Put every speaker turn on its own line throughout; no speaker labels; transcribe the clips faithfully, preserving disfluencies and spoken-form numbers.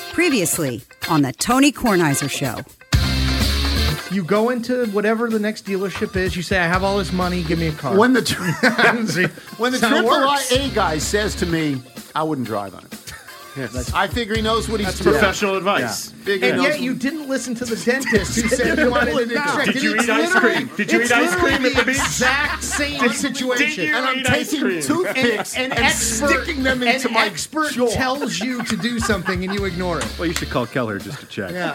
Previously on the Tony Kornheiser Show.
You go into whatever the next dealership is. You say, I have all this money. Give me a car.
When the tri- when the
That's how it
triple I
works.
A guy says to me, I wouldn't drive on it.
Yes.
I figure he knows what he's
That's
doing.
professional advice.
Yeah. Figure he
And
knows-
yet you didn't listen to the dentist who said you wanted an extraction.
Did you
It's
eat ice
literally-
cream? Did you
it's
eat ice
literally
cream at the beach?
exact same situation.
you
and I'm
eat ice
taking
cream?
toothpicks
An
and,
expert,
sticking them into
an
my
expert
jaw.
tells you to do something and you ignore it.
Well, you should call Keller just to check.
Yeah.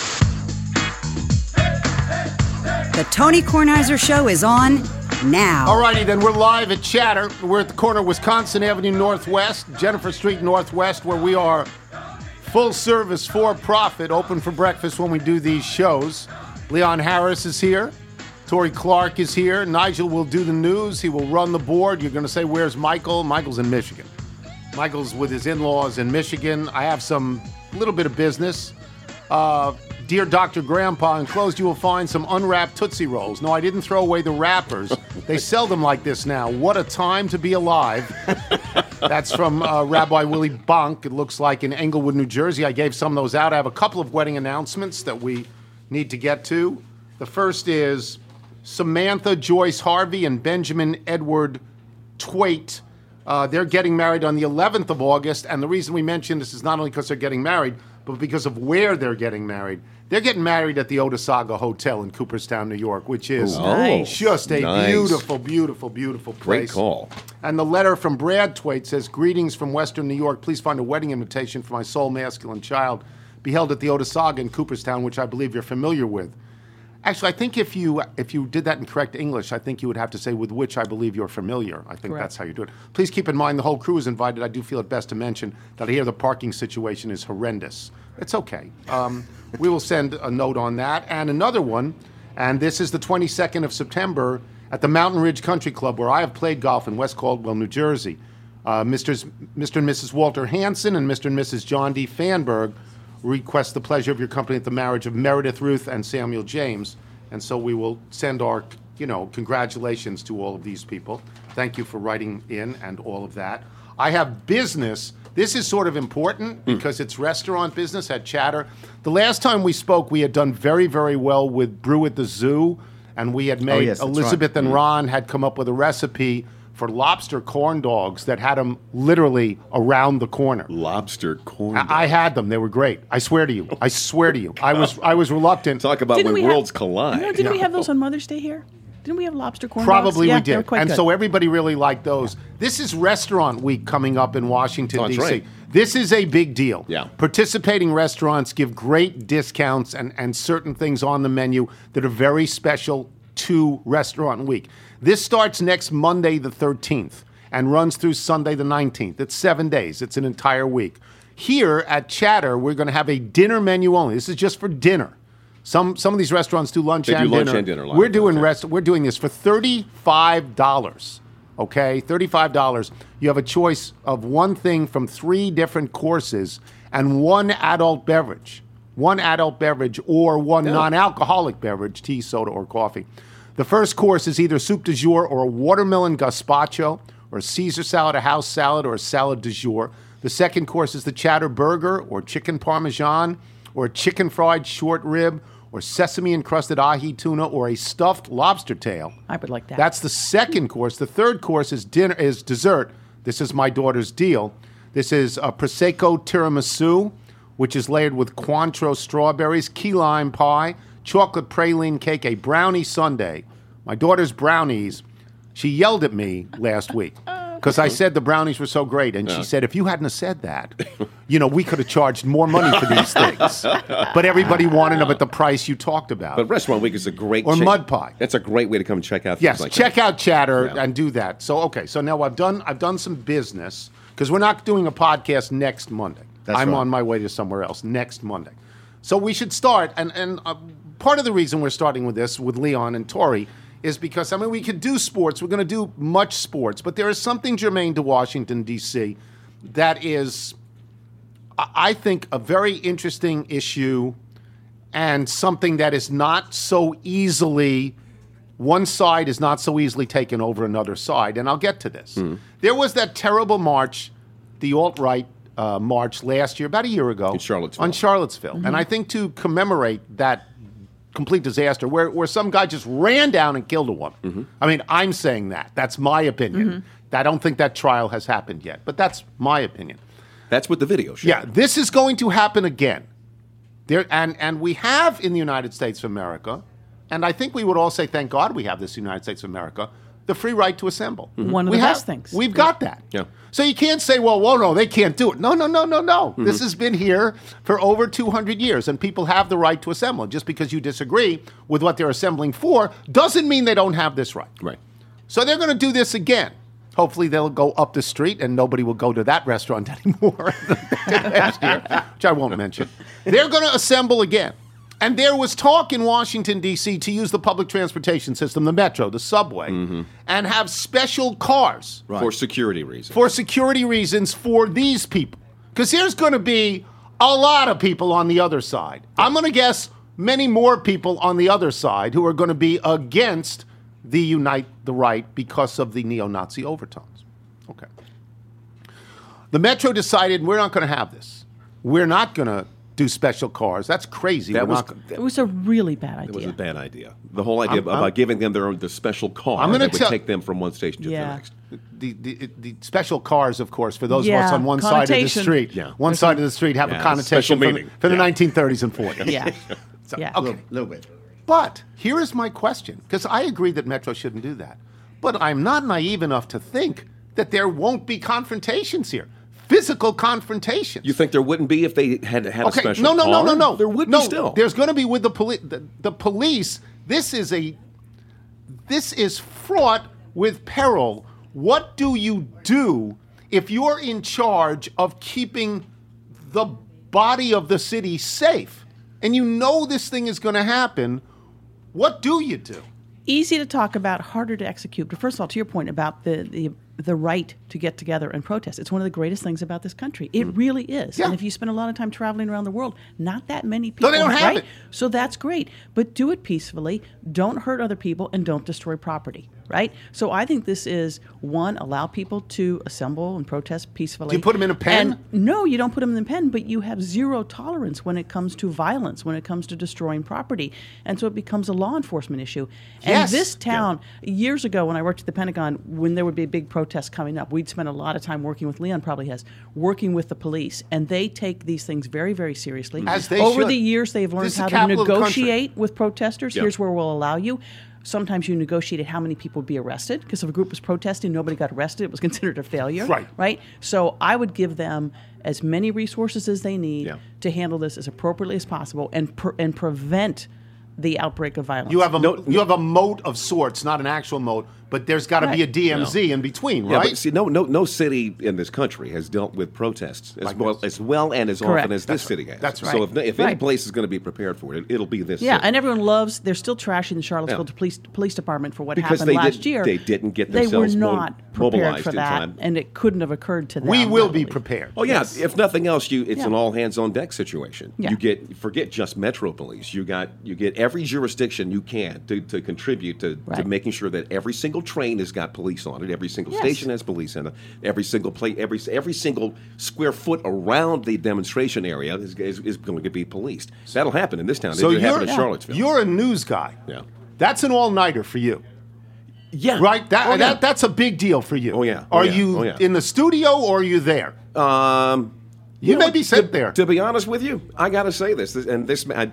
The Tony Kornheiser Show is on now.
Alrighty, then we're live at Chatter. We're at the corner of Wisconsin Avenue Northwest, Jennifer Street Northwest, where we are full service, for profit, open for breakfast when we do these shows. Leon Harris is here. Tori Clark is here. Nigel will do the news. He will run the board. You're going to say, where's Michael? Michael's in Michigan. Michael's with his in-laws in Michigan. I have some little bit of business. Uh, dear Doctor Grandpa, enclosed you will find some unwrapped Tootsie Rolls. No, I didn't throw away the wrappers. They sell them like this now. What a time to be alive. That's from uh, Rabbi Willie Bonk. It looks like in Englewood, New Jersey. I gave some of those out. I have a couple of wedding announcements that we need to get to. The first is Samantha Joyce Harvey and Benjamin Edward Twait. Uh, they're getting married on the eleventh of August, and the reason we mention this is not only because they're getting married, but because of where they're getting married. They're getting married at the Otesaga Hotel in Cooperstown, New York, which is
Ooh. Nice.
just a
Nice.
beautiful, beautiful, beautiful
Great
place.
call.
And the letter from Brad Twait says, greetings from Western New York. Please find a wedding invitation for my sole masculine child. Be held at the Otesaga in Cooperstown, which I believe you're familiar with. Actually, I think if you if you did that in correct English, I think you would have to say with which I believe you're familiar. I think
Correct.
that's how you do it. Please keep in mind the whole crew is invited. I do feel it best to mention that I hear the parking situation is horrendous. It's okay. Um, we will send a note on that. And another one, and this is the twenty-second of September at the Mountain Ridge Country Club, where I have played golf in West Caldwell, New Jersey. Uh, Mister's, Mister and Missus Walter Hansen and Mister and Missus John D. Fanberg request the pleasure of your company at the marriage of Meredith Ruth and Samuel James. And so we will send our, you know, congratulations to all of these people. Thank you for writing in and all of that. I have business. This is sort of important because it's restaurant business at Chatter. The last time we spoke, we had done very, very well with Brew at the Zoo, and we had made,
yes, that's
Elizabeth
right.
and Ron had come up with a recipe for lobster corn dogs that had them literally around the corner.
Lobster corn.
I, I had them. They were great. I swear to you. I swear to you. I was I was reluctant.
Talk about
Didn't
when
we have-
worlds collide.
No, didn't we have those on Mother's Day here? Didn't we have lobster corn
Probably
dogs? Yeah,
we
they were
did.
quite
And
good.
so everybody really liked those. This is Restaurant Week coming up in Washington,
That's
D C.
right.
This is a big deal.
Yeah.
Participating restaurants give great discounts and, and certain things on the menu that are very special to Restaurant Week. This starts next Monday the thirteenth and runs through Sunday the nineteenth. It's seven days. It's an entire week. Here at Chatter, we're going to have a dinner menu only. This is just for dinner. Some some of these restaurants do lunch
They do
and
lunch
dinner.
and dinner, a lot
We're
of
doing
times, yeah.
rest. We're doing this for thirty-five dollars. Okay, thirty-five dollars. You have a choice of one thing from three different courses and one adult beverage. One adult beverage or one non-alcoholic beverage, tea, soda, or coffee. The first course is either soup du jour or a watermelon gazpacho or a Caesar salad, a house salad, or a salad du jour. The second course is the Chatter burger or chicken parmesan or a chicken fried short rib or sesame encrusted ahi tuna or a stuffed lobster tail.
I would like that.
That's the second course. The third course is dinner is dessert. This is my daughter's deal. This is a Prosecco tiramisu, which is layered with Cointreau strawberries, key lime pie, chocolate praline cake, a brownie sundae. My daughter's brownies, she yelled at me last week because I said the brownies were so great. And she said, if you hadn't have said that, you know, we could have charged more money for these things. But everybody wanted them at the price you talked about.
But Restaurant Week is a great
Or
check-
mud pie.
That's a great way to come check out things
Yes,
like
check
that.
out Chatter
Yeah.
and do that. So, okay, so now I've done I've done some business because we're not doing a podcast next Monday.
That's
I'm
right.
on my way to somewhere else next Monday. So we should start, and, and uh, part of the reason we're starting with this with Leon and Tori is because, I mean, we could do sports. We're going to do much sports, but there is something germane to Washington, D C that is, I I think, a very interesting issue and something that is not so easily, one side is not so easily taken over another side, and I'll get to this. There was that terrible march, the alt-right uh, march last year, about a year ago.
In Charlottesville.
On Charlottesville.
Mm-hmm.
And I think to commemorate that complete disaster where, where some guy just ran down and killed a woman.
Mm-hmm.
I mean, I'm saying that. That's my opinion.
Mm-hmm.
I don't think that trial has happened yet, but that's my opinion.
That's what the video showed.
Yeah, this is going to happen again. There, and, and we have in the United States of America, and I think we would all say, thank God we have this in the United States of America, the free right to assemble.
Mm-hmm. One of
we
the
have,
best things.
We've got that.
Yeah.
So you can't say, well, whoa, no, they can't do it. No, no, no, no, no.
Mm-hmm.
This has been here for over two hundred years, and people have the right to assemble. Just because you disagree with what they're assembling for doesn't mean they don't have this right.
Right.
So they're going to do this again. Hopefully they'll go up the street and nobody will go to that restaurant anymore last year, which I won't mention. They're going to assemble again. And there was talk in Washington, D C to use the public transportation system, the metro, the subway, mm-hmm. and have special cars.
Right. For security reasons.
For security reasons for these people. Because there's going to be a lot of people on the other side. I'm going to guess many more people on the other side who are going to be against the Unite the Right because of the neo-Nazi overtones. Okay. The Metro decided we're not going to have this. We're not going to do special cars. That's crazy.
That
We're
was,
not,
It was a really bad idea.
It was a bad idea. The whole idea
I'm-
about
I'm-
giving them their own the special car
I'm gonna
that would
tell-
take them from one station to
Yeah.
the next.
the, the, the special cars, of course, for those of
Yeah,
us on one side of the
connotation.
street.
Yeah.
One side of the street have
Yeah,
a connotation
special
for, the-
meaning.
for the
Yeah.
nineteen thirties and forties.
Yeah.
So,
Yeah.
Okay.
A little bit.
But here is my question, because I agree that Metro shouldn't do that. But I'm not naive enough to think that there won't be confrontations here. Physical confrontations.
You think there wouldn't be if they had had a
Okay,
special
no, no,
car?
no, no, no.
There would
no,
be still.
There's going to be with the police. The, the police. This is a. This is fraught with peril. What do you do if you're in charge of keeping the body of the city safe, and you know this thing is going to happen? What do you do?
Easy to talk about, harder to execute. But first of all, to your point about the, the the right to get together and protest, it's one of the greatest things about this country. It really is.
Yeah.
And if you spend a lot of time traveling around the world, not that many people.
No, they don't have
right?
it.
So that's great. But do it peacefully. Don't hurt other people and don't destroy property. Right? So I think this is, one, allow people to assemble and protest peacefully.
Do you put them in a pen?
And no, you don't put them in the pen, but you have zero tolerance when it comes to violence, when it comes to destroying property. And so it becomes a law enforcement issue.
Yes.
And this town, years ago when I worked at the Pentagon, when there would be a big protest coming up, we'd spend a lot of time working with, Leon probably has, working with the police. And they take these things very, very seriously.
As they
Over
should.
the years, they've learned
This is
how
the
to
capital of the country.
negotiate with protesters.
Yeah.
Here's where we'll allow you. Sometimes you negotiated how many people would be arrested, because if a group was protesting, nobody got arrested, it was considered a failure.
Right.
Right? So I would give them as many resources as they need
Yeah.
to handle this as appropriately as possible and pre- and prevent the outbreak of violence.
You have a
No-
you have a moat of sorts, not an actual moat, but there's got to be a
Right.
D M Z in between,
Yeah,
right?
but see, no, no, no city in this country has dealt with protests as
Like
well
this.
as well and as
Correct.
often as
That's
this
right.
city has.
That's
So
right.
if, if any
Right.
place is going to be prepared for it, it'll be this.
Yeah,
city.
and everyone loves. They're still trashing the Charlottesville
Yeah.
police police department for what
Because
happened
they
last
did-
year.
they didn't get
They were
themselves mo-
not prepared
mobilized
for
in
that,
time.
and it couldn't have occurred to them.
we will
I
be
believe.
prepared.
Oh yeah,
Yes.
if nothing else, you it's
Yeah.
an all hands on deck situation.
Yeah.
You get forget just Metro Police. You got you get every jurisdiction you can to, to contribute to, to
Right.
making sure that every single train has got police on it. Every single
Yes.
station has police in it. Every single plate, every every single square foot around the demonstration area is, is, is going to be policed. That'll happen in this town.
So
It'll happen
you're
in Charlottesville.
you're a news guy.
Yeah.
That's an all-nighter for you,
yeah,
right? That,
Oh, yeah.
that that's a big deal for you.
Oh, yeah. Oh,
Are
yeah.
you
Oh, yeah.
in the studio or are you there?
Um,
You
know,
may be
to-
sitting there.
To be honest with you, I got to say this, this- and this, I,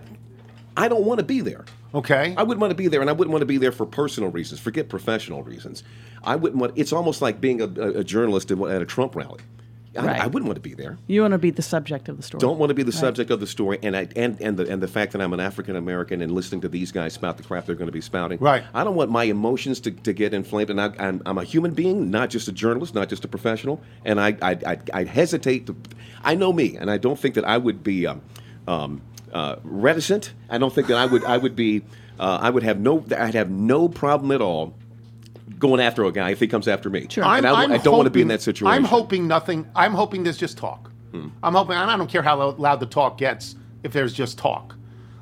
I don't want to be there.
Okay.
I wouldn't want to be there, and I wouldn't want to be there for personal reasons. Forget professional reasons. I wouldn't want. It's almost like being a, a, a journalist at a Trump rally. I,
Right.
I wouldn't want to be there.
You want to be the subject of the story.
Don't want to be the
Right.
subject of the story, and I and and the and the fact that I'm an African American and listening to these guys spout the crap they're going to be spouting.
Right.
I don't want my emotions to, to get inflamed, and I, I'm I'm a human being, not just a journalist, not just a professional, and I I I, I hesitate to. I know me, and I don't think that I would be um, um, uh, reticent. I don't think that I would I would be uh, I would have no I'd have no problem at all going after a guy if he comes after me.
Sure.
And I, I don't want to be in that situation.
I'm hoping nothing. I'm hoping there's just talk.
Hmm.
I'm hoping, and I don't care how lo- loud the talk gets if there's just talk.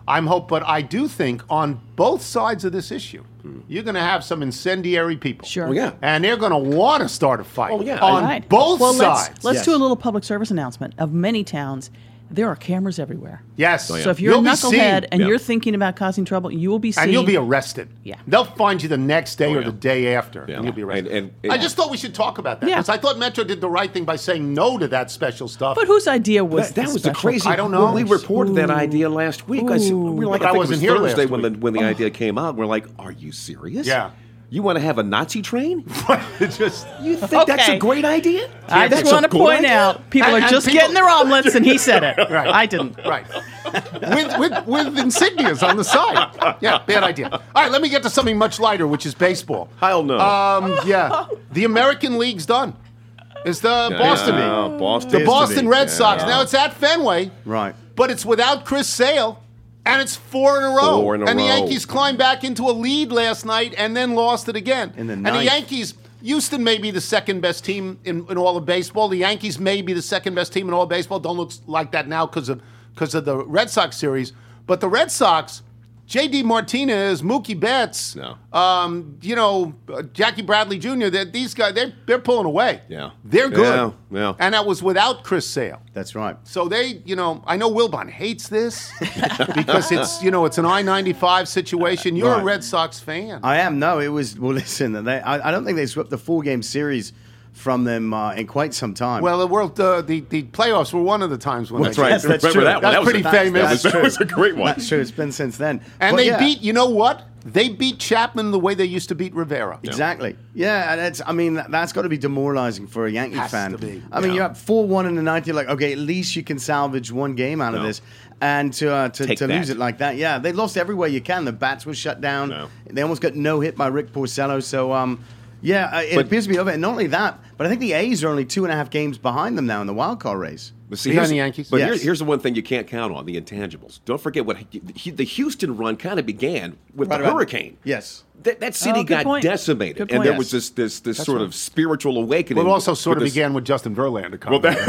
I'm hope, but I do think on both sides of this issue, you're going to have some incendiary people.
Sure.
Well, yeah.
And they're going to want to start a fight
Oh, yeah.
on
Right.
both
well,
sides.
Let's, let's
Yes.
do a little public service announcement. Of many towns, there are cameras everywhere.
Yes.
Oh, yeah.
So if you're
You'll
a
be seen.
knucklehead and
Yeah.
you're thinking about causing trouble, you will be seen.
And you'll be arrested.
Yeah.
They'll find you the next day
Oh,
or
yeah.
the day after,
Yeah.
and you'll be arrested.
And- and-
I just thought we should talk about that
Yeah.
because I thought Metro did the right thing by saying no to that special stuff.
But whose idea was
That, that was the
special?
crazy.
I don't know.
When we reported that idea last week, I, said- we were like,
But I
I, think
wasn't
it was
here
Thursday
last
when the
week.
when the idea came out. We're like, are you serious?
Yeah.
You want to have a Nazi train?
It's just
You think that's
Okay.
a great idea?
I
That's
just
a
want to
good
point
idea?
out people
And-
are
and
just
people-
getting their omelets, and he said it.
Right.
I didn't.
right with, with with insignias on the side. Yeah, bad idea. All right, let me get to something much lighter, which is baseball.
Hell no.
Um, yeah, the American League's done. It's the Boston
Yeah,
League.
Boston.
The
Is
Boston
the league.
Red
Yeah.
Sox. Now it's at Fenway,
Right.
but it's without Chris Sale, and it's four in a row.
Four in a
and the
row.
Yankees climbed back into a lead last night and then lost it again.
In the
and the
ninth.
Yankees, Houston may be the second best team in, in all of baseball. The Yankees may be the second best team in all of baseball. Don't look like that now because of because of the Red Sox series. But the Red Sox, J D Martinez, Mookie Betts,
No.
um, you know, uh, Jackie Bradley Junior They're, these guys, they're, they're pulling away.
Yeah.
They're good.
Yeah, yeah.
And that was without Chris Sale.
That's right.
So they, you know, I know Wilbon hates this because it's, you know, it's an I ninety-five situation. You're a
Right.
Red Sox fan.
I am. No, it was. Well, listen. They, I, I don't think they swept the four game series from them uh, in quite some time.
well, the world, uh, the the playoffs were one of the times when
That's
they
right.
Yes, that's
Remember
true.
that one?
That's
That was
pretty
a-
famous.
That was,
That's
that was a great one.
That's true. It's been since then.
And
But
they
yeah,
beat, you know what? They beat Chapman the way they used to beat Rivera.
Exactly. Yeah, and it's. I mean, that, that's got to be demoralizing for a Yankee
Has
fan.
to be.
I mean,
Yeah.
you're up four one in the ninth. You're like, okay, at least you can salvage one game out of
No.
this, and to uh, to,
Take
to
that.
lose it like that, yeah, they lost everywhere you can. The bats were shut down.
No.
They almost got no hit by Rick Porcello. So, um, yeah, uh, it
But-
appears to be over. And not only that, but I think the A's are only two and a half games behind them now in the wild card race.
But see,
Behind
here's,
the Yankees?
But
Yes.
here's, here's the one thing you can't count on: the intangibles. Don't forget what he, the Houston run kind of began with
Right
the
about-
hurricane.
Yes.
That, that city
Oh, good
got
point.
decimated,
Good
and
point.
there
Yes.
was this this this sort
right.
of spiritual awakening.
But it also sort of
with this-
began with Justin Verlander.
Well, that,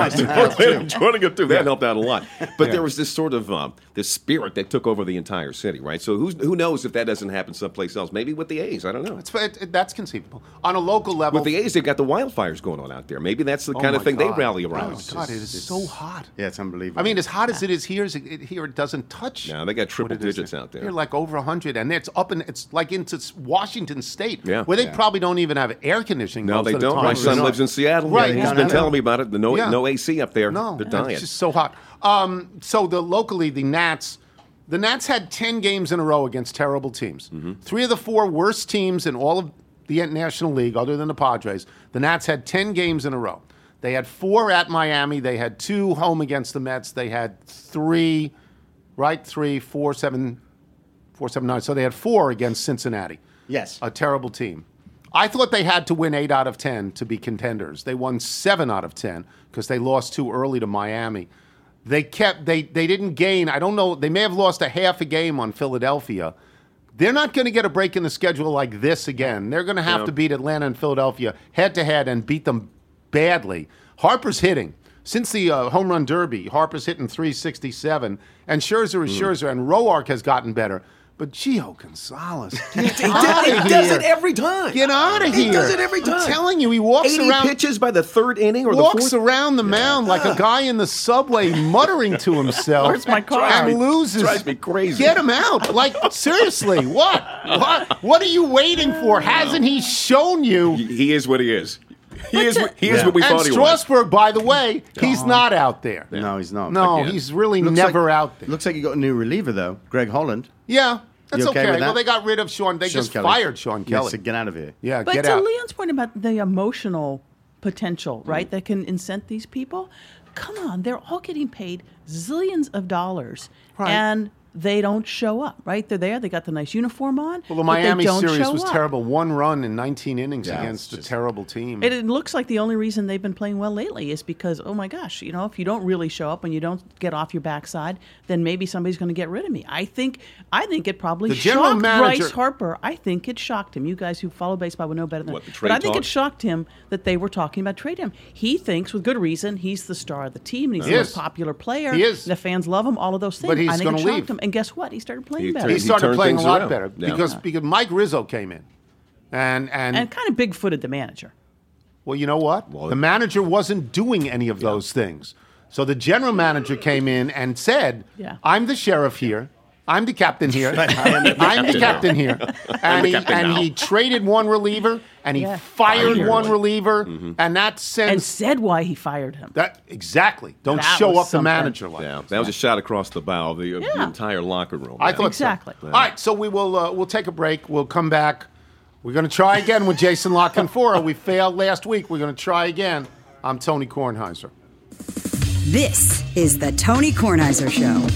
That's
joining it too. That
Yeah.
helped out a lot. But
Yeah.
there was this sort of um, this spirit that took over the entire city, right? So who's, who knows if that doesn't happen someplace else? Maybe with the A's. I don't know.
It's, it, it- that's conceivable. On a local level.
With the A's, they got the wildfires going on out there. Maybe that's the
Oh
kind
my
of thing
God.
they rally
Oh,
around.
my God, it is so hot.
Yeah, it's unbelievable.
I mean, as hot as it is here, is it, it- here it doesn't touch.
No, they got triple
what it is
digits out there.
Here, like over hundred, and it's up in it's like into s- Washington State,
Yeah.
where they
Yeah.
probably don't even have air conditioning.
No,
most
they
of the
don't.
time.
My son
not.
lives in Seattle.
Right,
He's
yeah,
been
I know.
telling me about it. The no,
Yeah.
no A C up there.
No,
They're dying.
it's just so hot. Um, so the locally, the Nats, the Nats had ten games in a row against terrible teams.
Mm-hmm.
Three of the four worst teams in all of the National League, other than the Padres, the Nats had ten games in a row. They had four at Miami. They had two home against the Mets. They had three, right? Three, four, seven, four, seven, nine. So they had four against Cincinnati.
Yes.
A terrible team. I thought they had to win eight out of ten to be contenders. They won seven out of ten because they lost too early to Miami. They kept they they didn't gain. I don't know. They may have lost a half a game on Philadelphia. They're not going to get a break in the schedule like this again. They're going to have
No.
to beat Atlanta and Philadelphia head to head and beat them badly. Harper's hitting. Since the uh, home run derby, Harper's hitting three sixty-seven, and Scherzer is Scherzer, and Roark has gotten better. But Gio Gonzalez, get out of
He does
here.
it every time.
Get out of
He
here.
does it every time.
I'm telling you, he walks
eighty
around
pitches by the third inning or the
walks
fourth.
around the mound like a guy in the subway muttering to himself.
Where's my car?
And
Drives me-
loses.
drives me crazy.
Get him out. Like, seriously, what? What What are you waiting for? Hasn't he shown you?
He, he is what he is. He is.
to-
what- He is
Yeah.
what we
And
thought he was.
Strasburg, by the way, he's not out there.
No, he's not.
No,
Again.
he's really
Looks
never
like-
out there.
Looks like you got a new reliever though, Greg Holland.
Yeah, that's
You okay
okay.
with that?
Well, they got rid of Sean. They
Sean
just
Kelly.
fired Sean
Yeah,
Kelly.
so get out of here.
Yeah,
But
get
to
out.
Leon's point about the emotional potential, right, that can incent these people, come on, they're all getting paid zillions of dollars,
Right.
and they don't show up, right? They're there, they got the nice uniform on.
Well, the
but they
Miami
don't
series
show
was
up.
terrible. One run in nineteen innings
Yeah,
against
it's
a
just-
terrible team.
It, it looks like the only reason they've been playing well lately is because, oh my gosh, you know, if you don't really show up and you don't get off your backside, then maybe somebody's going to get rid of me. I think, I think it probably
The general
shocked
manager-
Bryce Harper. I think it shocked him. You guys who follow baseball would know better than
What, the
But
trade
I think
talk?
it shocked him that they were talking about trade him. He thinks, with good reason, he's the star of the team and he's
He
the
is.
most popular player.
He is.
The fans love him. All of those things.
But he's
I think
gonna
it shocked
leave.
him. and guess what? He started playing
He
better.
He
He
started
turned
playing a
things
lot
around.
better
Yeah.
because
Yeah.
because Mike Rizzo came in, and and,
and kind of big-footed the manager.
well, you know what?
Well,
the manager wasn't doing any of those things. So the general manager came in and said,
Yeah.
"I'm the sheriff here. I'm the captain here. I'm the captain here." And
the
he
captain
and
now.
he traded one reliever and he
Yeah.
fired
Fired
one
one.
reliever,
Mm-hmm.
and that
And
sends
said why he fired him.
that exactly. Don't
That
show
was
up the
something.
manager like
Yeah,
that.
that was a shot across the bow of the, of the
Yeah.
entire locker room.
I
Yeah.
thought
Exactly.
so. All right, so we will uh, we'll take a break. We'll come back. We're going to try again with Jason La Canfora. We failed last week. We're going to try again. I'm Tony Kornheiser.
This is the Tony Kornheiser Show.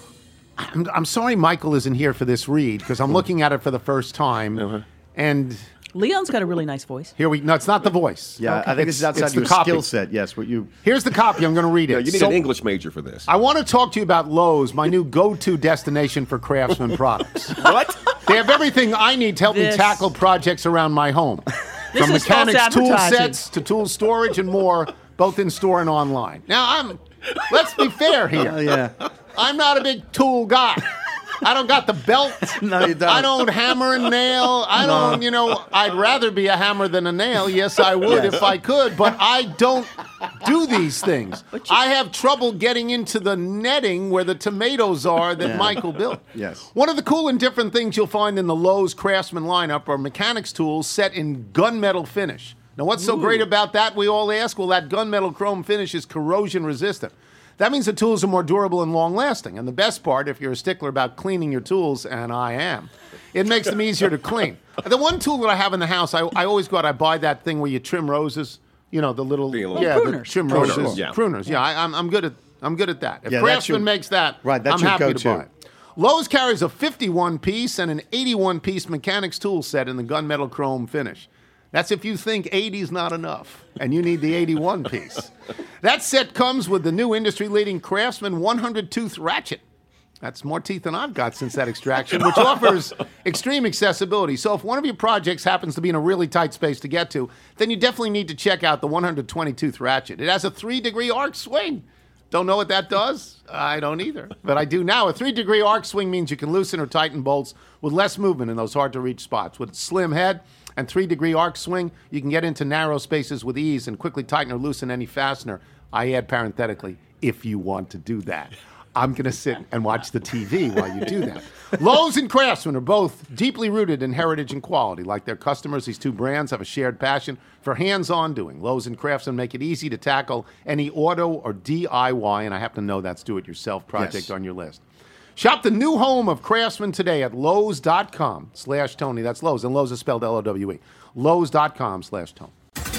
I'm, I'm sorry Michael isn't here for this read because I'm looking at it for the first time.
Uh-huh.
And
Leon's got a really nice voice.
here we no, it's not the voice.
Yeah, I think this is
It's-
outside
it's the
your
copy.
skill set. Yes, what you.
Here's the copy. I'm going to read it.
Yeah, you need
So-
an English major for this.
I want to talk to you about Lowe's, my new go-to destination for Craftsman products.
What?
They have everything I need to help me
This-
tackle projects around my home.
This
From
is false
mechanics tool
advertising.
sets to tool storage and more, both in store and online. Now, I'm let's be fair here.
Oh, yeah.
I'm not a big tool guy. I don't got the belt.
No, you don't.
I don't hammer and nail. I
No.
don't, you know, I'd rather be a hammer than a nail. Yes, I would
Yes.
if I could, but I don't do these things. I have trouble getting into the netting where the tomatoes are that
Yeah.
Michael built.
Yes.
One of the cool and different things you'll find in the Lowe's Craftsman lineup are mechanics tools set in gunmetal finish. Now, what's so great about that, we all ask? Well, that gunmetal chrome finish is corrosion resistant. That means the tools are more durable and long-lasting. And the best part, if you're a stickler about cleaning your tools, and I am, it makes them easier to clean. The one tool that I have in the house, I, I always go out, I buy that thing where you trim roses. You know, the little,
The little-
yeah,
Oh,
the
pruners.
trim
Pruners,
roses.
yeah.
Pruners, yeah, I, I'm, I'm good at I'm good at that. If
Yeah, that's
Craftsman
your-
makes that,
right, that's
I'm
your
happy to
go-to.
buy it. Lowe's carries a fifty-one piece and an eighty-one piece mechanics tool set in the gunmetal chrome finish. That's if you think eighty's not enough and you need the eighty-one piece. That set comes with the new industry-leading Craftsman one hundred tooth ratchet. That's more teeth than I've got since that extraction, which offers extreme accessibility. So if one of your projects happens to be in a really tight space to get to, then you definitely need to check out the one hundred twenty tooth ratchet. It has a three-degree arc swing. Don't know what that does? I don't either. But I do now. A three-degree arc swing means you can loosen or tighten bolts with less movement in those hard-to-reach spots. With its slim head and three-degree arc swing, you can get into narrow spaces with ease and quickly tighten or loosen any fastener. I add parenthetically, if you want to do that. I'm going to sit and watch the T V while you do that. Lowe's and Craftsman are both deeply rooted in heritage and quality. Like their customers, these two brands have a shared passion for hands-on doing. Lowe's and Craftsman make it easy to tackle any auto or D I Y, and I happen to know that's do-it-yourself project
Yes.
on your list. Shop the new home of Craftsman today at Lowe's.com slash Tony. That's Lowe's, and Lowe's is spelled L O W E. Lowe's.com slash Tony.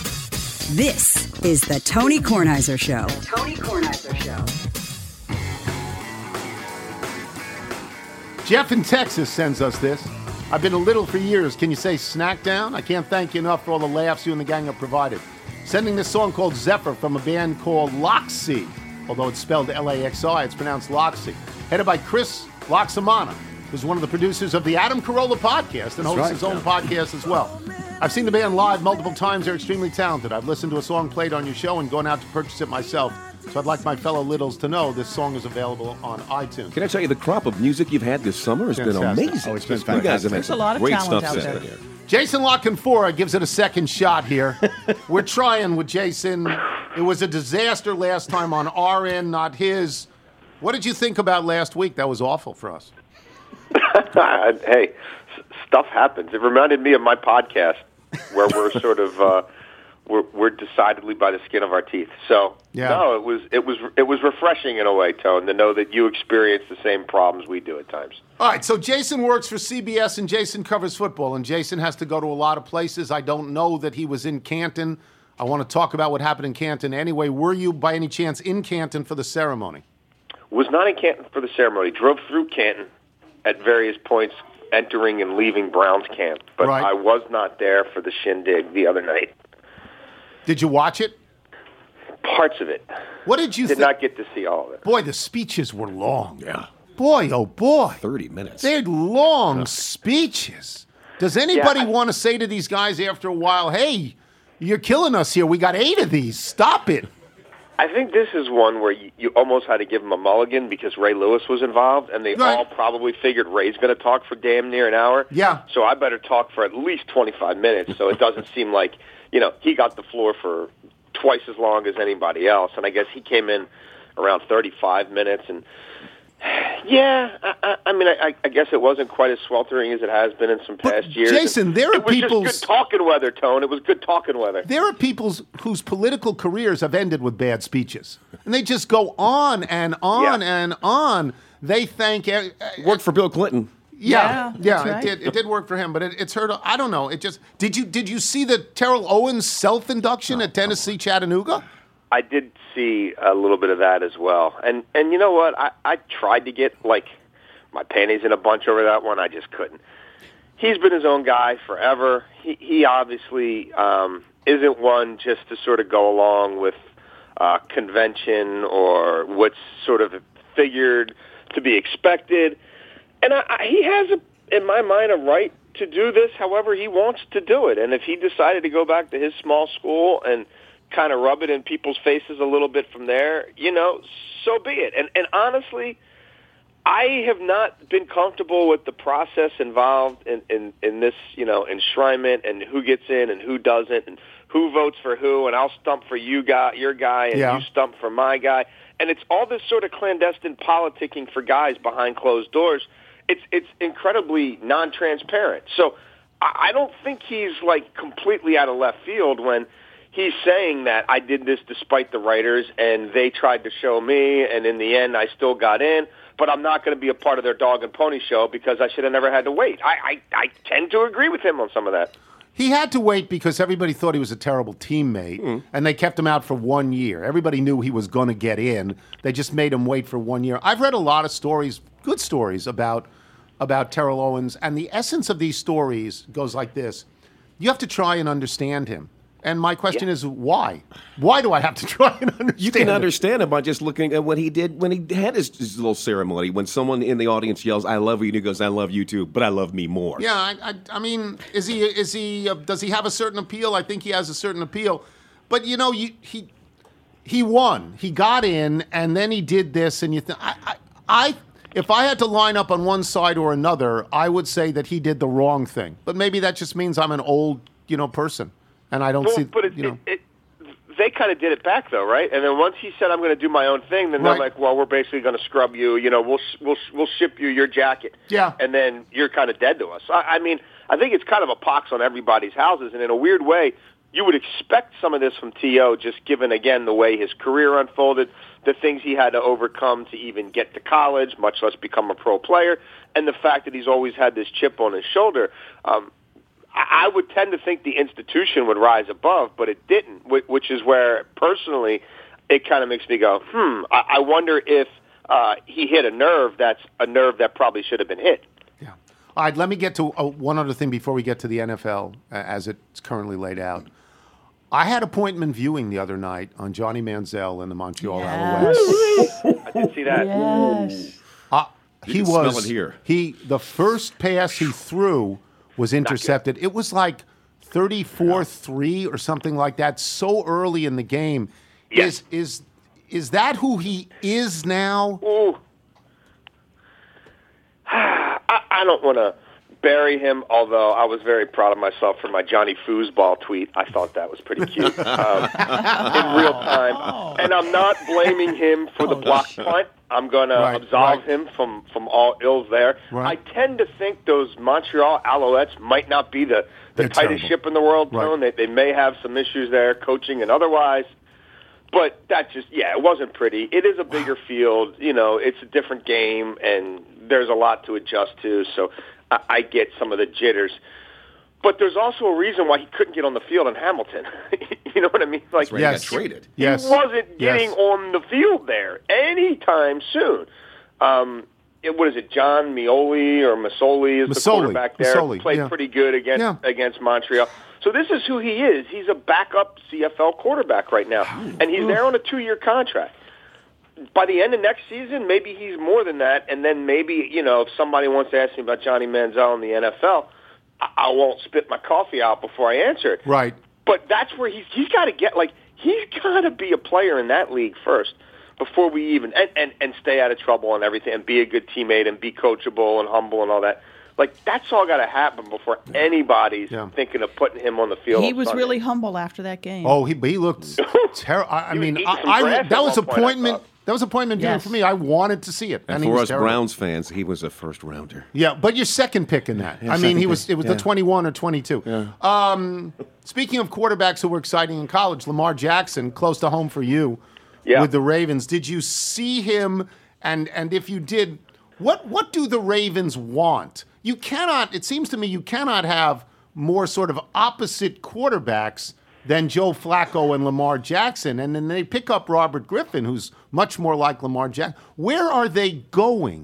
This is the Tony Kornheiser Show. Tony Kornheiser Show.
Jeff in Texas sends us this. I've been a little for years. Can you say snack down? I can't thank you enough for all the laughs you and the gang have provided. Sending this song called Zephyr from a band called Loxy. Although it's spelled L A X I, it's pronounced Loxy. Headed by Chris Loxamana, who's one of the producers of the Adam Carolla podcast and hosts
right,
his own
yeah.
podcast as well. I've seen the band live multiple times. They're extremely talented. I've listened to a song played on your show and gone out to purchase it myself. So I'd like my fellow Littles to know this song is available on iTunes.
Can I tell you, the crop of music you've had this summer has been
Fantastic.
amazing.
Oh, it's been
You guys have
fantastic.
had
There's a
some
lot of
great
talent
stuff
out
sent
there.
in here.
Jason La Canfora gives it a second shot here. We're trying with Jason. It was a disaster last time on our end, not his. What did you think about last week? That was awful for us.
Hey, s- stuff happens. It reminded me of my podcast where we're sort of uh, we're, we're decidedly by the skin of our teeth. So
Yeah.
no, it was it was it was refreshing in a way, Tone, to know that you experience the same problems we do at times.
All right, so Jason works for C B S and Jason covers football, and Jason has to go to a lot of places. I don't know that he was in Canton. I want to talk about what happened in Canton anyway. Were you by any chance in Canton for the ceremony?
Was not in Canton for the ceremony. Drove through Canton at various points, entering and leaving Browns camp, but
Right.
I was not there for the shindig the other night.
Did you watch it?
Parts of it.
What did you
Did
think?
not get to see all of it.
Boy, the speeches were long.
Yeah.
Boy, oh boy.
thirty minutes.
They're long speeches. Does anybody
Yeah, I-
want to say to these guys after a while, hey, you're killing us here. We got eight of these. Stop it.
I think this is one where you, you almost had to give him a mulligan because Ray Lewis was involved, and they
Right.
all probably figured Ray's going to talk for damn near an hour.
Yeah.
So I better talk for at least twenty-five minutes so it doesn't seem like, you know, he got the floor for twice as long as anybody else. And I guess he came in around thirty-five minutes. And, yeah, I, I, I mean, I, I guess it wasn't quite as sweltering as it has been in some past
But,
years.
Jason,
And
there are
it was
people's-
just good talking weather, Tone. It was good talking weather.
There are people whose political careers have ended with bad speeches, and they just go on and on
Yeah.
and on. They thank. Uh,
Worked for Bill Clinton.
yeah,
Yeah,
yeah,
that's right.
it did. It did work for him, but it, it's hurt. I don't know. It just did you did you see the Terrell Owens self induction at Tennessee Chattanooga?
I did see a little bit of that as well. And and you know what? I, I tried to get, like, my panties in a bunch over that one. I just couldn't. He's been his own guy forever. He, he obviously um, isn't one just to sort of go along with uh, convention or what's sort of figured to be expected. And I, I, he has, a, in my mind, a right to do this however he wants to do it. And if he decided to go back to his small school and kind of rub it in people's faces a little bit from there, you know, so be it. And and honestly, I have not been comfortable with the process involved in, in, in this, you know, enshrinement and who gets in and who doesn't and who votes for who, and I'll stump for you guy, your guy, and
Yeah.
you stump for my guy. And it's all this sort of clandestine politicking for guys behind closed doors. It's it's incredibly non-transparent. So I I don't think he's, like, completely out of left field when he's saying that I did this despite the writers, and they tried to show me, and in the end I still got in, but I'm not going to be a part of their dog and pony show because I should have never had to wait. I, I, I tend to agree with him on some of that.
He had to wait because everybody thought he was a terrible teammate,
Mm.
and they kept him out for one year. Everybody knew he was going to get in. They just made him wait for one year. I've read a lot of stories, good stories, about about Terrell Owens, and the essence of these stories goes like this. You have to try and understand him. And my question
Yeah.
is, why? Why do I have to try and understand
You can
him?
understand him by just looking at what he did when he had his, his little ceremony. When someone in the audience yells, "I love you," and he goes, "I love you too, but I love me more."
Yeah, I, I, I mean, is he is he uh, does he have a certain appeal? I think he has a certain appeal, but you know, you, he he won, he got in, and then he did this, and you think I, I I if I had to line up on one side or another, I would say that he did the wrong thing. But maybe that just means I'm an old you know person, and I don't
Well,
see
but it,
you know.
it, it, they kind of did it back, though, right? And then once he said, "I'm going to do my own thing," then
Right.
they're like, "Well, we're basically going to scrub you. You know, we'll sh- we'll sh- we'll ship you your jacket."
Yeah.
And then you're kind of dead to us. I, I mean, I think it's kind of a pox on everybody's houses, and in a weird way, you would expect some of this from T O, just given again the way his career unfolded, the things he had to overcome to even get to college, much less become a pro player, and the fact that he's always had this chip on his shoulder. Um, I would tend to think the institution would rise above, but it didn't, which is where, personally, it kind of makes me go, hmm, I wonder if uh, he hit a nerve that's a nerve that probably should have been hit.
Yeah. All right, let me get to uh, one other thing before we get to the N F L uh, as it's currently laid out. I had appointment viewing the other night on Johnny Manziel and the Montreal
Yes.
Alouettes.
I did see that.
Yes.
Uh,
You
he
can smell
was
it here.
he the first pass he threw was intercepted. It was like thirty-four three or something like that so early in the game.
Yes.
Is is is that who he is now?
Ooh. I, I don't want to bury him, although I was very proud of myself for my Johnny Foosball tweet. I thought that was pretty cute um, in real time. And I'm not blaming him for the block punt. I'm going to
Right,
absolve
right.
him from, from all ills there.
Right.
I tend to think those Montreal Alouettes might not be the, the
They're
tightest
terrible.
ship in the world,
Right.
Tone. They, they may have some issues there, coaching and otherwise. But that just, yeah, it wasn't pretty. It is a bigger field. You know, it's a different game, and there's a lot to adjust to. So I, I get some of the jitters. But there's also a reason why he couldn't get on the field in Hamilton. You know what I mean? Like,
That's why he
Yes.
got traded.
Yes.
he wasn't getting
Yes.
on the field there anytime soon. Um, it, what is it, John Mioli or Masoli is the
Masoli.
quarterback there.
Masoli,
Played
yeah.
pretty good against
Yeah.
against Montreal. So this is who he is. He's a backup C F L quarterback right now, and he's there on a two-year contract. By the end of next season, maybe he's more than that, and then maybe, you know, if somebody wants to ask me about Johnny Manziel in the N F L, I, I won't spit my coffee out before I answer it.
Right.
But that's where he's he's got to get, like, he's got to be a player in that league first before we even and, and, and stay out of trouble and everything and be a good teammate and be coachable and humble and all that. Like, that's all got to happen before anybody's
Yeah.
thinking of putting him on the field.
He
on
was
Sunday.
really humble after that game.
Oh, he he looked terrible. I, I
He was
mean,
eating
I,
some
I
grass
that
at
was
one point, I
appointment.
thought.
That was appointment viewing
Yes.
for me. I wanted to see it,
And
he
for
was
us
terrible.
Browns fans, he was a first rounder.
Yeah, but your second pick in that.
Yeah,
I mean,
second
he was
pick.
it was
Yeah.
the twenty-one or twenty-two.
Yeah.
Um, speaking of quarterbacks who were exciting in college, Lamar Jackson, close to home for you,
Yeah.
with the Ravens. Did you see him? And and if you did, what what do the Ravens want? You cannot. It seems to me you cannot have more sort of opposite quarterbacks than Joe Flacco and Lamar Jackson. And then they pick up Robert Griffin, who's much more like Lamar Jackson. Where are they going?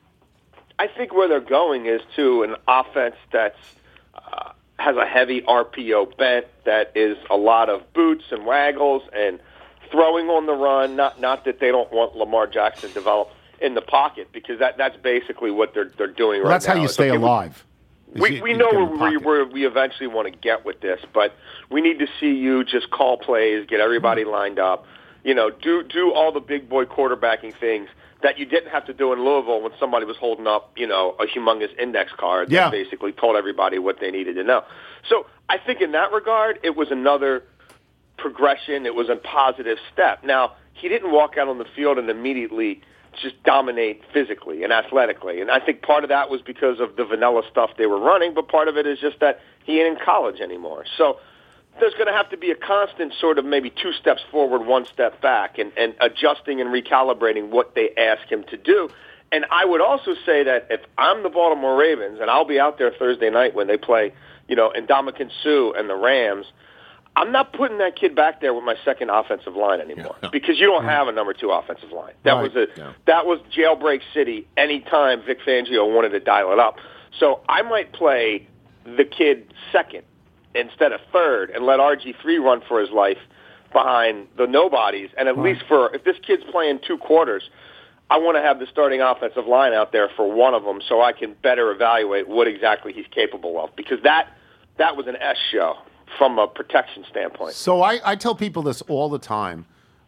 I think where they're going is to an offense that's uh, has a heavy R P O bent, that is a lot of boots and waggles and throwing on the run. Not not that they don't want Lamar Jackson to develop in the pocket, because that that's basically what they're they're doing
Well,
right
that's
now.
how you
It's
stay
okay, we-
alive. is
We
you-
we
you
know
get in
where
the
we,
pocket.
where we eventually want to get with this, but we need to see you just call plays, get everybody lined up, you know, do do all the big boy quarterbacking things that you didn't have to do in Louisville when somebody was holding up, you know, a humongous index card that
Yeah.
basically told everybody what they needed to know. So I think in that regard, it was another progression. It was a positive step. Now, he didn't walk out on the field and immediately just dominate physically and athletically. And I think part of that was because of the vanilla stuff they were running, but part of it is just that he ain't in college anymore. So there's going to have to be a constant sort of maybe two steps forward, one step back, and, and adjusting and recalibrating what they ask him to do. And I would also say that if I'm the Baltimore Ravens, and I'll be out there Thursday night when they play, you know, Ndamukong Suh and the Rams, I'm not putting that kid back there with my second offensive line anymore,
Yeah.
because you don't have a number two offensive line. That
Right.
was a
Yeah.
that was jailbreak city anytime Vic Fangio wanted to dial it up. So I might play the kid second instead of third and let R G three run for his life behind the nobodies. And at least for if this kid's playing two quarters, I want to have the starting offensive line out there for one of them so I can better evaluate what exactly he's capable of, because that that was an S show from a protection standpoint.
So I, I tell people this all the time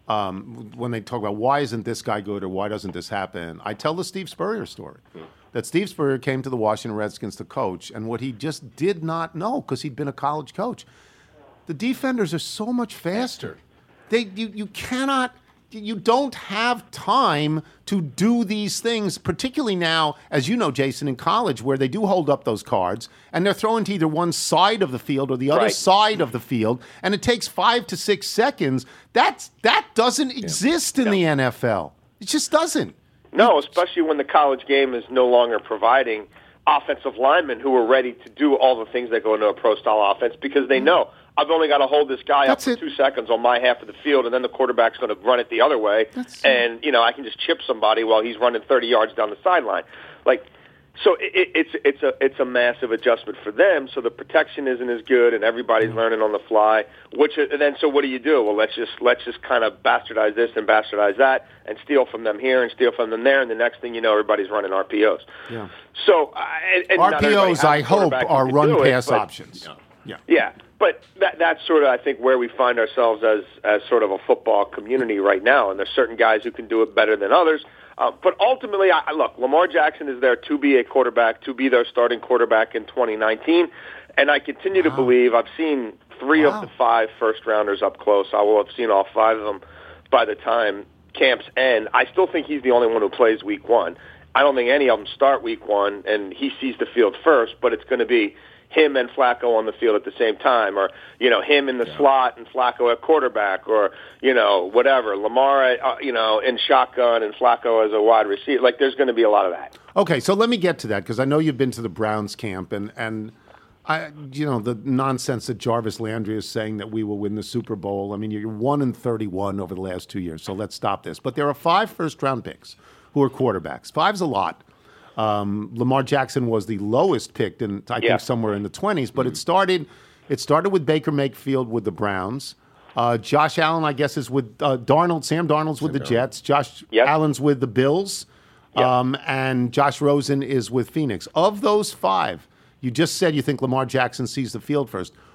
um, when they talk about why isn't this guy good or why doesn't this happen. I tell the Steve Spurrier story. That Steve Spurrier came to the Washington Redskins to coach, and what he just did not know, because he'd been a college coach, the defenders are so much faster. They you, you cannot you don't have time to do these things, particularly now, as you know, Jason, in college, where they do hold up those cards and they're throwing to either one side of the field or the other
Right.
side of the field, and it takes five to six seconds. That's that doesn't exist in the N F L. It just doesn't.
No, especially when the college game is no longer providing offensive linemen who are ready to do all the things that go into a pro-style offense, because they know I've only got to hold this guy
That's
up for
it.
two seconds on my half of the field, and then the quarterback's going to run it the other way,
That's
and you know I can just chip somebody while he's running thirty yards down the sideline. Like, so it, it, it's it's a it's a massive adjustment for them. So the protection isn't as good, and everybody's learning on the fly. Which and then so what do you do? Well, let's just let's just kind of bastardize this and bastardize that, and steal from them here and steal from them there, and the next thing you know, everybody's running R P Os.
Yeah.
So uh, and, and not everybody
R P Os,
has a
I hope,
quarterback who
are
can
run
do it,
pass
but-
options. Yeah.
yeah, but that that's sort of I think where we find ourselves as as sort of a football community right now, and there's certain guys who can do it better than others. Uh, but ultimately, I, I look, Lamar Jackson is there to be a quarterback, to be their starting quarterback in twenty nineteen, and I continue to believe I've seen three
Wow.
of the five first rounders up close. I will have seen all five of them by the time camps end. I still think he's the only one who plays week one. I don't think any of them start week one, and he sees the field first, but it's going to be him and Flacco on the field at the same time, or, you know, him in the yeah. slot and Flacco at quarterback, or, you know, whatever. Lamar, uh, you know, in shotgun and Flacco as a wide receiver. Like, there's going to be a lot of that.
Okay, so let me get to that, because I know you've been to the Browns camp, and, and I, you know, the nonsense that Jarvis Landry is saying that we will win the Super Bowl. I mean, you're one and thirty-one over the last two years, so let's stop this. But there are five first-round picks who are quarterbacks. Five's a lot. Um, Lamar Jackson was the lowest picked, in I
yeah.
think somewhere in the twenties. But mm-hmm. it started, it started with Baker Mayfield with the Browns. Uh, Josh Allen, I guess, is with uh, Darnold. Sam Darnold's with Sam the Darnold. Jets. Josh
yep.
Allen's with the Bills,
yep.
um, and Josh Rosen is with Phoenix. Of those five, you just said you think Lamar Jackson sees the field first.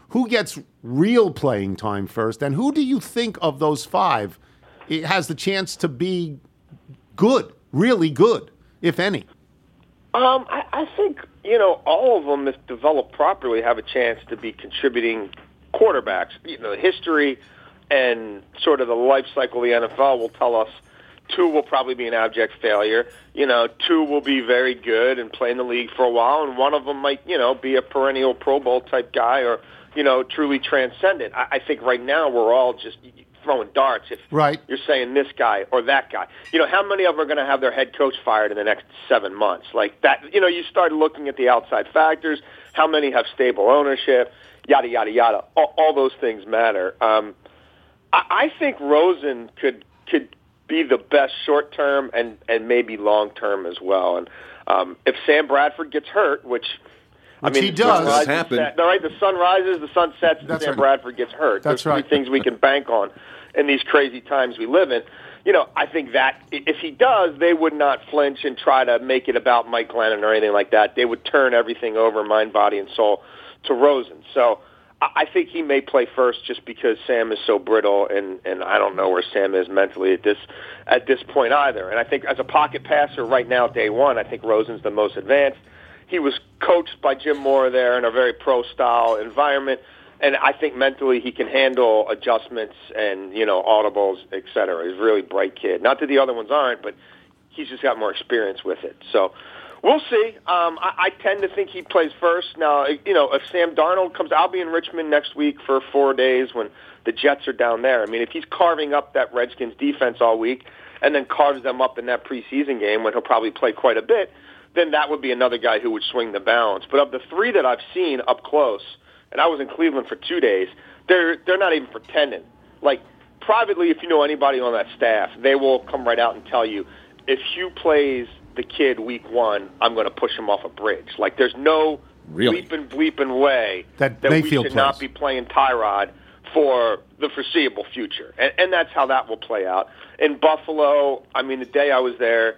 who gets real playing time first, and who do you think of those five it has the chance to be good, really good, if any?
Um, I, I think, you know, all of them, if developed properly, have a chance to be contributing quarterbacks. You know, history and sort of the life cycle of the N F L will tell us two will probably be an abject failure. You know, two will be very good and play in the league for a while, and one of them might, you know, be a perennial Pro Bowl type guy or, you know, truly transcendent. I, I think right now we're all just throwing darts if
right.
you're saying this guy or that guy. You know, how many of them are going to have their head coach fired in the next seven months? Like that, you know, you start looking at the outside factors, how many have stable ownership, yada, yada, yada. All, all those things matter. Um, I, I think Rosen could could be the best short-term and, and maybe long-term as well. And um, if Sam Bradford gets hurt, which...
Which
I mean,
he does.
Does
happen.
Set, all right, the sun rises, the sun sets, and
That's
Sam
right.
Bradford gets hurt.
That's
There's
right.
three things we can bank on in these crazy times we live in. You know, I think that if he does, they would not flinch and try to make it about Mike Glennon or anything like that. They would turn everything over, mind, body, and soul, to Rosen. So I think he may play first just because Sam is so brittle, and, and I don't know where Sam is mentally at this at this point either. And I think as a pocket passer right now, day one, I think Rosen's the most advanced. He was coached by Jim Moore there in a very pro-style environment, and I think mentally he can handle adjustments and, you know, audibles, et cetera. He's a really bright kid. Not that the other ones aren't, but he's just got more experience with it. So we'll see. Um, I, I tend to think he plays first. Now, you know, if Sam Darnold comes, I'll be in Richmond next week for four days when the Jets are down there. I mean, if he's carving up that Redskins defense all week and then carves them up in that preseason game when he'll probably play quite a bit, then that would be another guy who would swing the balance. But of the three that I've seen up close, and I was in Cleveland for two days, they're they're not even pretending. Like, privately, if you know anybody on that staff, they will come right out and tell you, if Hugh plays the kid week one, I'm going to push him off a bridge. Like, there's no
Really?
bleeping, bleeping way
That
that we
Mayfield
should not
plays.
be playing Tyrod for the foreseeable future. And, and that's how that will play out. In Buffalo, I mean, the day I was there,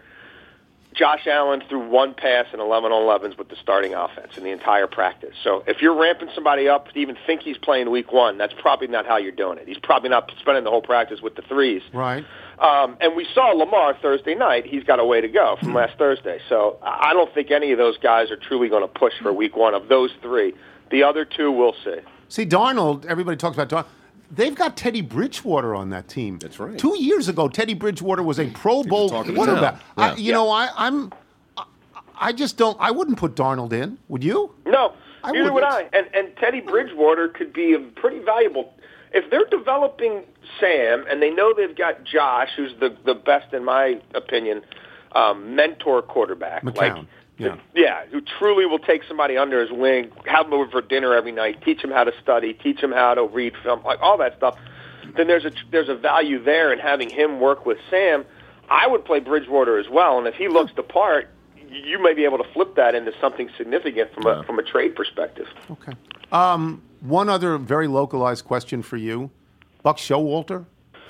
Josh Allen threw one pass in eleven on elevens with the starting offense in the entire practice. So if you're ramping somebody up to even think he's playing week one, that's probably not how you're doing it. He's probably not spending the whole practice with the threes.
Right.
Um, and we saw Lamar Thursday night. He's got a way to go from last Thursday. So I don't think any of those guys are truly going to push for week one of those three. The other two, we'll see.
See, Darnold, everybody talks about Darnold. They've got Teddy Bridgewater on that team.
That's right.
Two years ago, Teddy Bridgewater was a Pro Bowl
talking
quarterback.
now.
I,
Yeah.
you know, I, I'm, I, I just don't. I wouldn't put Darnold in. Would you?
No,
I
neither would
wouldn't.
I. And, and Teddy Bridgewater could be a pretty valuable. If they're developing Sam and they know they've got Josh, who's the, the best, in my opinion, um, mentor quarterback.
McCown.
Like,
Yeah.
Yeah, who truly will take somebody under his wing, have him over for dinner every night, teach him how to study, teach him how to read film, like all that stuff. Then there's a there's a value there in having him work with Sam. I would play Bridgewater as well, and if he looks the part, you may be able to flip that into something significant from a from a trade perspective.
Okay. Um, one other very localized question for you, Buck Showalter.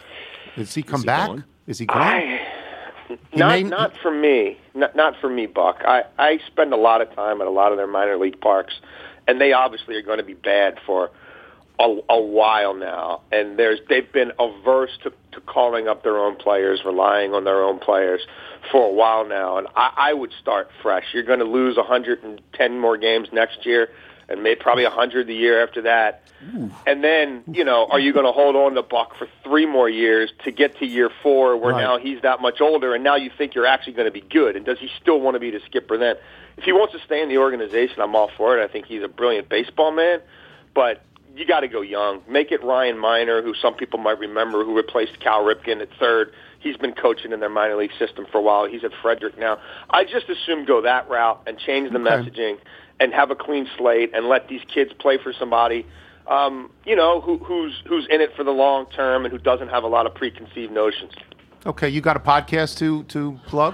Does he come
he
back?
gone?
Is he gone?
I,
He
not
may-
not for me, not not for me, Buck. I I spend a lot of time at a lot of their minor league parks, and they obviously are going to be bad for a, a while now. And there's they've been averse to, to calling up their own players, relying on their own players for a while now. And I, I would start fresh. You're going to lose one hundred ten more games next year, and maybe probably one hundred the year after that. Ooh. And then, you know, are you going to hold on to Buck for three more years to get to year four where
Right.
now he's that much older and now you think you're actually going to be good? And does he still want to be the skipper then? If he wants to stay in the organization, I'm all for it. I think he's a brilliant baseball man. But you got to go young. Make it Ryan Miner, who some people might remember, who replaced Cal Ripken at third. He's been coaching in their minor league system for a while. He's at Frederick now. I just assume go that route and change the
Okay.
messaging and have a clean slate and let these kids play for somebody, um, you know, who, who's who's in it for the long term and who doesn't have a lot of preconceived notions.
Okay, you got a podcast to to plug?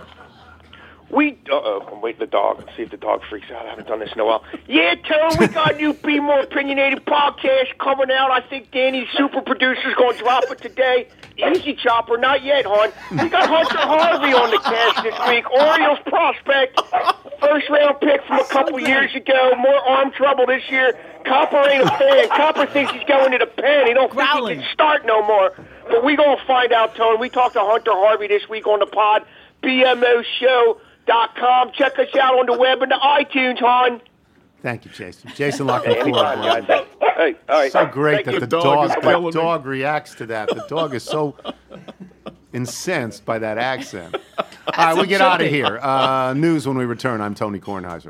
We, uh-oh, I'm waiting the dog. Let's see if the dog freaks out. I haven't done this in a while. Yeah, Tone, we got a new Be More Opinionated podcast coming out. I think Danny's super producer's going to drop it today. Easy chopper, not yet, hon. We got Hunter Harvey on the cast this week. Orioles prospect, first round pick from a couple years ago. More arm trouble this year. Copper ain't a fan. Copper thinks he's going to the pen. He don't
Growling.
think he can start no more. But we gonna find out, Tony. We talked to Hunter Harvey this week on the pod. B M O show dot com. Check us out on the web and the iTunes, hon.
Thank you, Jason. Jason looking forward.
Anytime, guys. Hey, all right.
So great
Thank
that
you.
the
dog
dog,
is
the
killing me.
dog reacts to that. The dog is so incensed by that accent. All right, we get out of here. Uh, news when we return. I'm Tony Kornheiser.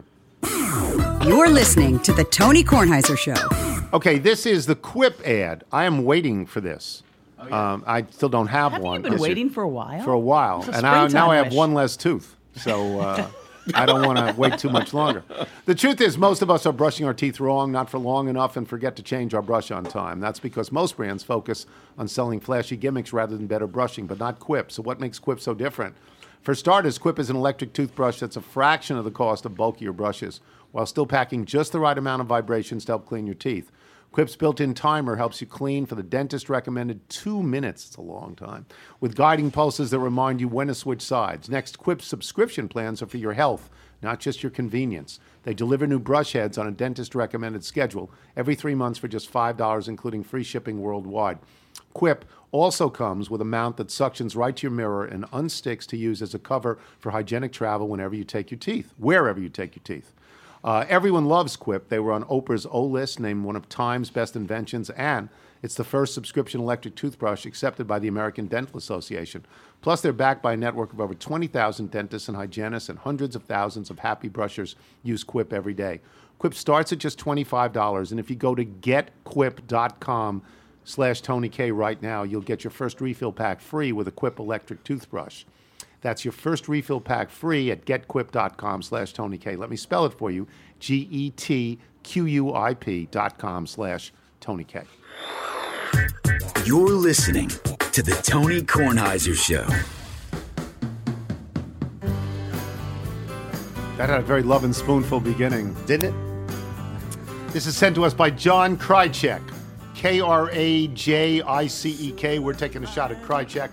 You're listening to The Tony Kornheiser Show.
Okay, this is the Quip ad. I am waiting for this. um, I still don't have
Haven't
one.
you been
This-
waiting for a while?
For a while.
It's a
And I, now
springtime
I have
wish.
one less tooth. So uh, I don't want to wait too much longer. The truth is, most of us are brushing our teeth wrong, not for long enough, and forget to change our brush on time. That's because most brands focus on selling flashy gimmicks rather than better brushing, but not Quip. So what makes Quip so different? For starters, Quip is an electric toothbrush that's a fraction of the cost of bulkier brushes, while still packing just the right amount of vibrations to help clean your teeth. Quip's built-in timer helps you clean for the dentist-recommended two minutes. It's a long time. With guiding pulses that remind you when to switch sides. Next, Quip's subscription plans are for your health, not just your convenience. They deliver new brush heads on a dentist-recommended schedule every three months for just five dollars, including free shipping worldwide. Quip also comes with a mount that suctions right to your mirror and unsticks to use as a cover for hygienic travel whenever you take your teeth, wherever you take your teeth. Uh, everyone loves Quip. They were on Oprah's O List, named one of Time's best inventions, and it's the first subscription electric toothbrush accepted by the American Dental Association. Plus, they're backed by a network of over twenty thousand dentists and hygienists, and hundreds of thousands of happy brushers use Quip every day. Quip starts at just twenty-five dollars, and if you go to get quip dot com slash Tony K right now, you'll get your first refill pack free with a Quip electric toothbrush. That's your first refill pack free at get quip dot com slash Tony K. Let me spell it for you. G E T Q U I P dot com slash Tony K.
You're listening to The Tony Kornheiser Show.
That had a very love and spoonful beginning.
Didn't it?
This is sent to us by John Krychek. K R A J I C E K. We're taking a shot at Krychek.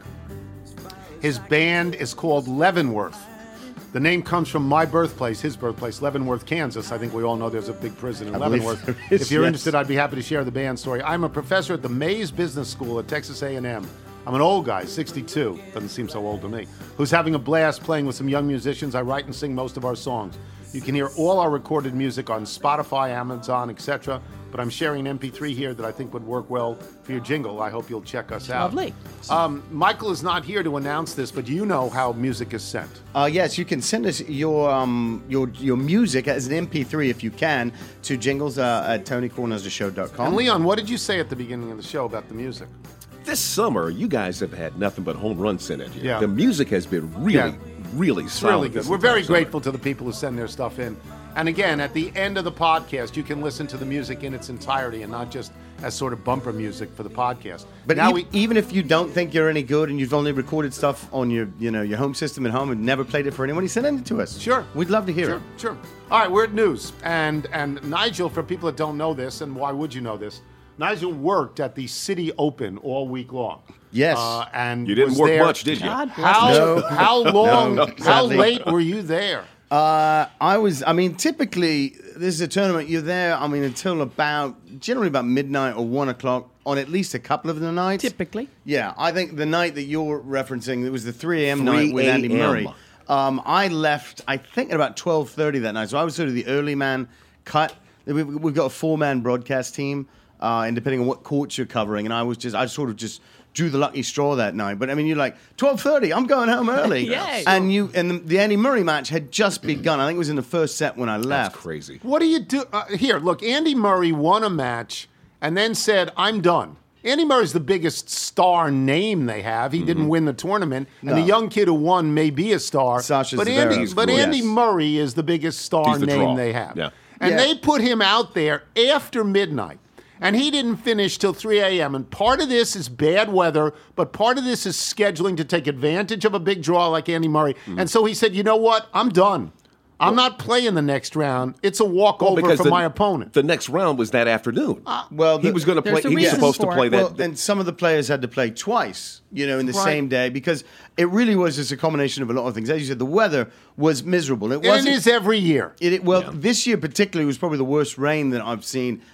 His band is called Leavenworth. The name comes from my birthplace, his birthplace, Leavenworth, Kansas. I think we all know there's a big prison in
I believe
Leavenworth.
there is,
If you're
yes.
interested, I'd be happy to share the band story. I'm a professor at the Mays Business School at Texas A and M. I'm an old guy, sixty-two, doesn't seem so old to me, who's having a blast playing with some young musicians. I write and sing most of our songs. You can hear all our recorded music on Spotify, Amazon, et cetera. But I'm sharing an M P three here that I think would work well for your jingle. I hope you'll check us out.
Lovely.
Um, Michael is not here to announce this, but you know how music is sent.
Uh, yes, you can send us your um, your your music as an M P three if you can to jingles uh, at tony kornheiser show dot com.
And Leon, what did you say at the beginning of the show about the music?
This summer, you guys have had nothing but home runs sent at you.
Yeah.
The music has been really,
Yeah.
really
It's
solid.
really good.
this
We're very
entire summer.
grateful to the people who send their stuff in. And again, at the end of the podcast, you can listen to the music in its entirety and not just as sort of bumper music for the podcast.
But
now
e-
we,
even if you don't think you're any good and you've only recorded stuff on your you know your home system at home and never played it for anyone, you send it to us.
Sure.
We'd love to hear
Sure,
it.
sure. All right, we're at news. And and Nigel, for people that don't know this, and why would you know this? Nigel worked at the City Open all week long.
Yes.
Uh, and
You didn't
was
work
there-
much, did you?
God bless
How,
you.
No.
how long,
No,
how
sadly.
late were you there?
Uh, I was. I mean, typically this is a tournament. You're there. I mean, until about generally about midnight or one o'clock on at least a couple of the nights.
Typically.
Yeah, I think the night that you're referencing, it was the three a.m. night with Andy
three a.m..
Murray. Um, I left, I think, at about twelve thirty that night. So I was sort of the early man cut. We've, we've got a four-man broadcast team, uh, and depending on what courts you're covering, and I was just, I sort of just drew the lucky straw that night. But I mean, you're like twelve thirty. I'm going home early.
Yay.
And you and the, the Andy Murray match had just begun. I think it was in the first set when I left.
That's crazy.
What do you do? Uh, here, look, Andy Murray won a match and then said, I'm done. Andy Murray's the biggest star name they have. He didn't win the tournament, and
No.
the young kid who won may be a star.
Sasha
but
Zverev.
Andy,
He's
but
cool.
Andy
Yes.
Murray is the biggest star
He's the
name
draw.
they have.
Yeah.
And
Yeah.
they put him out there after midnight. And he didn't finish till three a.m. And part of this is bad weather, but part of this is scheduling to take advantage of a big draw like Andy Murray. And so he said, you know what? I'm done. I'm not playing the next round. It's a walkover
because
for
the,
my opponent.
The next round was that afternoon.
Well,
he
the-
was going to play.
There's a
He was
reason
supposed to
for
play
it.
that.
Well, and some of the players had to play twice, you know, in the
Right.
same day because it really was just a combination of a lot of things. As you said, the weather was miserable. It
and
wasn't.
it is every year.
It, it- well,
Yeah.
this year particularly was probably the worst rain that I've seen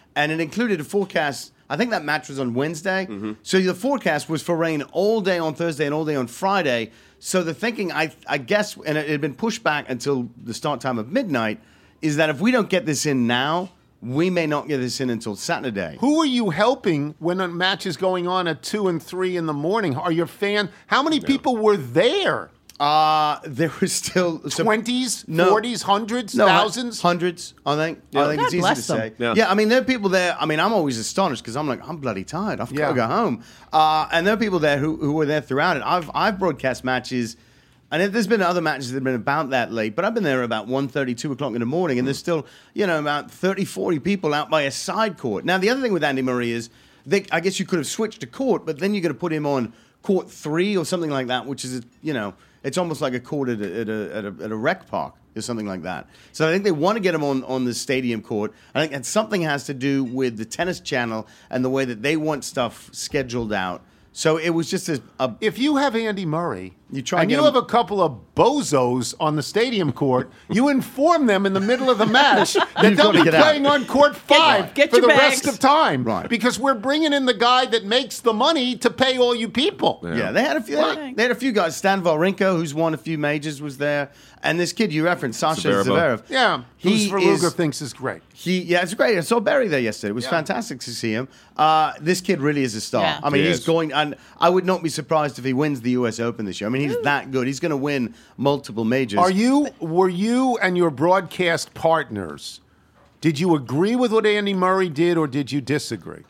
and it included a forecast. I think that match was on Wednesday.
Mm-hmm.
So the forecast was for rain all day on Thursday and all day on Friday. So the thinking, I, I guess, and it had been pushed back until the start time of midnight, is that if we don't get this in now, we may not get this in until Saturday.
Who are you helping when a match is going on at two and three in the morning? Are your fan? How many people were there?
Uh, there was still some-
Twenties,
No.
forties, hundreds,
No, hun-
thousands.
hundreds. I think.
Yeah.
I think
God
it's easy
bless
to
them.
say.
Yeah.
Yeah. I mean, there are people there. I mean, I'm always astonished because I'm like, I'm bloody tired. I've got
Yeah.
to go home. Uh, and there are people there who, who were there throughout it. I've I've broadcast matches, and there's been other matches that have been about that late, but I've been there about one thirty, two o'clock in the morning, and there's still, you know, about thirty, forty people out by a side court. Now, the other thing with Andy Murray is, they, I guess you could have switched to court, but then you're going to put him on court three or something like that, which is, you know, it's almost like a court at a, at a, at a, at a rec park or something like that. So I think they want to get him on, on the stadium court. I think that something has to do with the Tennis Channel and the way that they want stuff scheduled out. So it was just a, a
If you have Andy Murray,
You try
and
and get
you
him-
have a couple of bozos on the stadium court, you inform them in the middle of the match that
You've
they'll
got to
be
get out.
playing on court five
get
for
your
the
bags.
rest of time.
Right.
Because we're bringing in the guy that makes the money to pay all you people.
Yeah, they had a few. They had, they had a few guys. Stan Wawrinka, who's won a few majors, was there, and this kid you referenced, Sasha
Zverev.
Zverev.
Yeah,
he
who Zveruga
is.
thinks is great.
He yeah, it's great. I saw Barry there yesterday. It was
Yeah.
fantastic to see him. Uh, this kid really is a star.
Yeah.
I mean,
He
he's
is.
going, and I would not be surprised if he wins the U S Open this year. I mean, he's that good. He's going to win multiple majors.
Are you? Were you and your broadcast partners? Did you agree with what Andy Murray did, or did you disagree?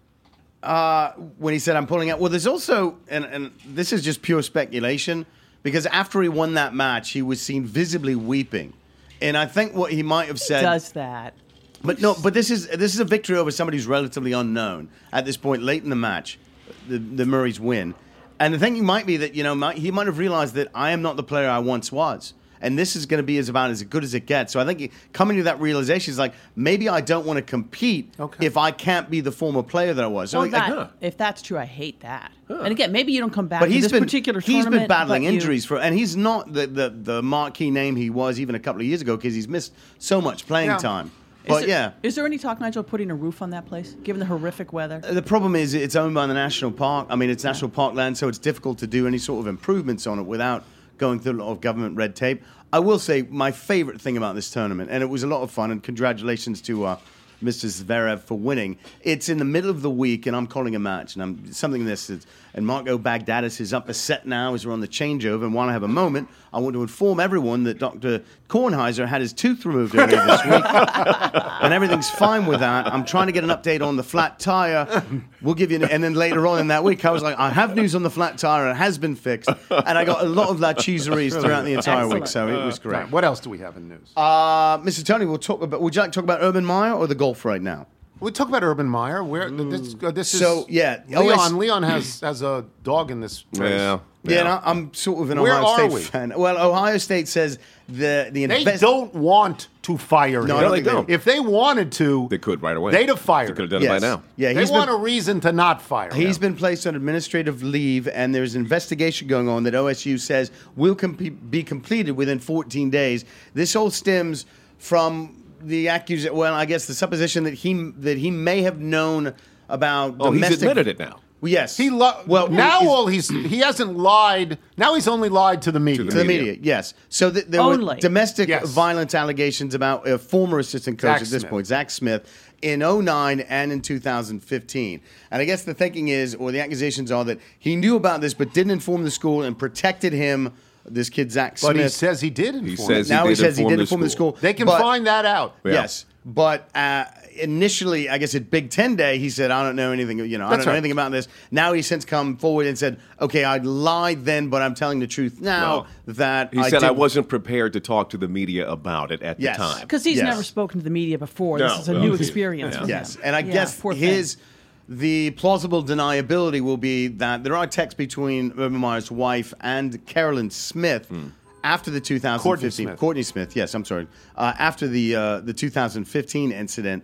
when he said I'm pulling out? Well, there's also, and, and this is just pure speculation, because after he won that match, he was seen visibly weeping, and I think what he might have said
Does that?
But no, but this is this is a victory over somebody who's relatively unknown at this point late in the match, the, the Murray's win. And the thing might be that, you know, might, he might have realized that I am not the player I once was. And this is going to be as about as good as it gets. So I think he- coming to that realization is like, maybe I don't want to compete
Okay.
if I can't be the former player that I was. So
Well,
like,
that, if that's true, I hate that. And again, maybe you don't come back
but
to
he's
this
been
particular
he's
tournament.
been battling
but you-
injuries for, and he's not the, the, the marquee name he was even a couple of years ago because he's missed so much playing
Yeah.
time.
Is
But
there-
yeah.
Is there any talk, Nigel, of putting a roof on that place, given the horrific weather?
The problem is it's owned by the national park. I mean, it's national park land, so it's difficult to do any sort of improvements on it without going through a lot of government red tape. I will say my favorite thing about this tournament, and it was a lot of fun, and congratulations to uh, Mister Zverev for winning. It's in the middle of the week, and I'm calling a match, and I'm something this is, and Marco Bagdatis is up a set now as we're on the changeover. And while I have a moment, I want to inform everyone that Doctor Kornheiser had his tooth removed earlier this week, and everything's fine with that. I'm trying to get an update on the flat tire. We'll give you, an, and then later on in that week, I was like, I have news on the flat tire. It has been fixed, and I got a lot of La Cheeseries throughout the entire week, so it was great.
Right, what else do we have in news?
Uh, Mister Tony, we'll talk about. Would you like to talk about Urban Meyer or the golf right now?
we talk about Urban Meyer. Where this, uh, this is
So, yeah,
Leon.
O S
Leon has has a dog in this race.
Yeah.
Yeah, and I, I'm sort of an
Where
Ohio
are
State
we?
fan. Well, Ohio State says the the
They
invest-
don't want to fire him.
No, I don't
they
think they
don't.
If they wanted to,
They could right away.
They'd have fired
They could have
him.
done
Yes.
it by now.
Yeah,
They
he's
want
been,
a reason to not fire him.
he's been placed on administrative leave, and there's an investigation going on that O S U says will com- be completed within fourteen days. This all stems from the accusation. Well, I guess the supposition that he that he may have known about.
Oh, he's
domestic-
admitted it now.
Well, yes,
He lo-
well
now
he's-
all he's he hasn't lied. Now he's only lied to the media.
to the media, yes. So th- there were
Only.
domestic
Yes.
violence allegations about a former assistant coach
Zach
at this
Smith.
point, Zach Smith, in oh nine and in two thousand fifteen. And I guess the thinking is, or the accusations are, that he knew about this but didn't inform the school and protected him, this kid Zach
But
Smith.
he says he did inform.
He says
him.
now
he
he,
did
says he
inform
did
the
inform the
school.
school.
They can
but-
find that out.
Yeah.
Yes. But uh, initially, I guess at Big Ten Day, he said, I don't know anything, you know, I
That's
don't know
right.
anything about this. Now he's since come forward and said, okay, I lied then, but I'm telling the truth now
Well,
that
He
I
said,
did
I wasn't prepared to talk to the media about it at
Yes.
the time.
Because he's
Yes.
never spoken to the media before.
No,
this is a
well,
new
he-
experience
yeah.
for him.
Yes, and I
Yeah,
guess
poor thing.
his the plausible deniability will be that there are texts between Urban Meyer's wife and Carolyn Smith after the two thousand fifteen
Courtney Smith.
Courtney Smith. Yes, I'm sorry. Uh, after the uh, the two thousand fifteen incident,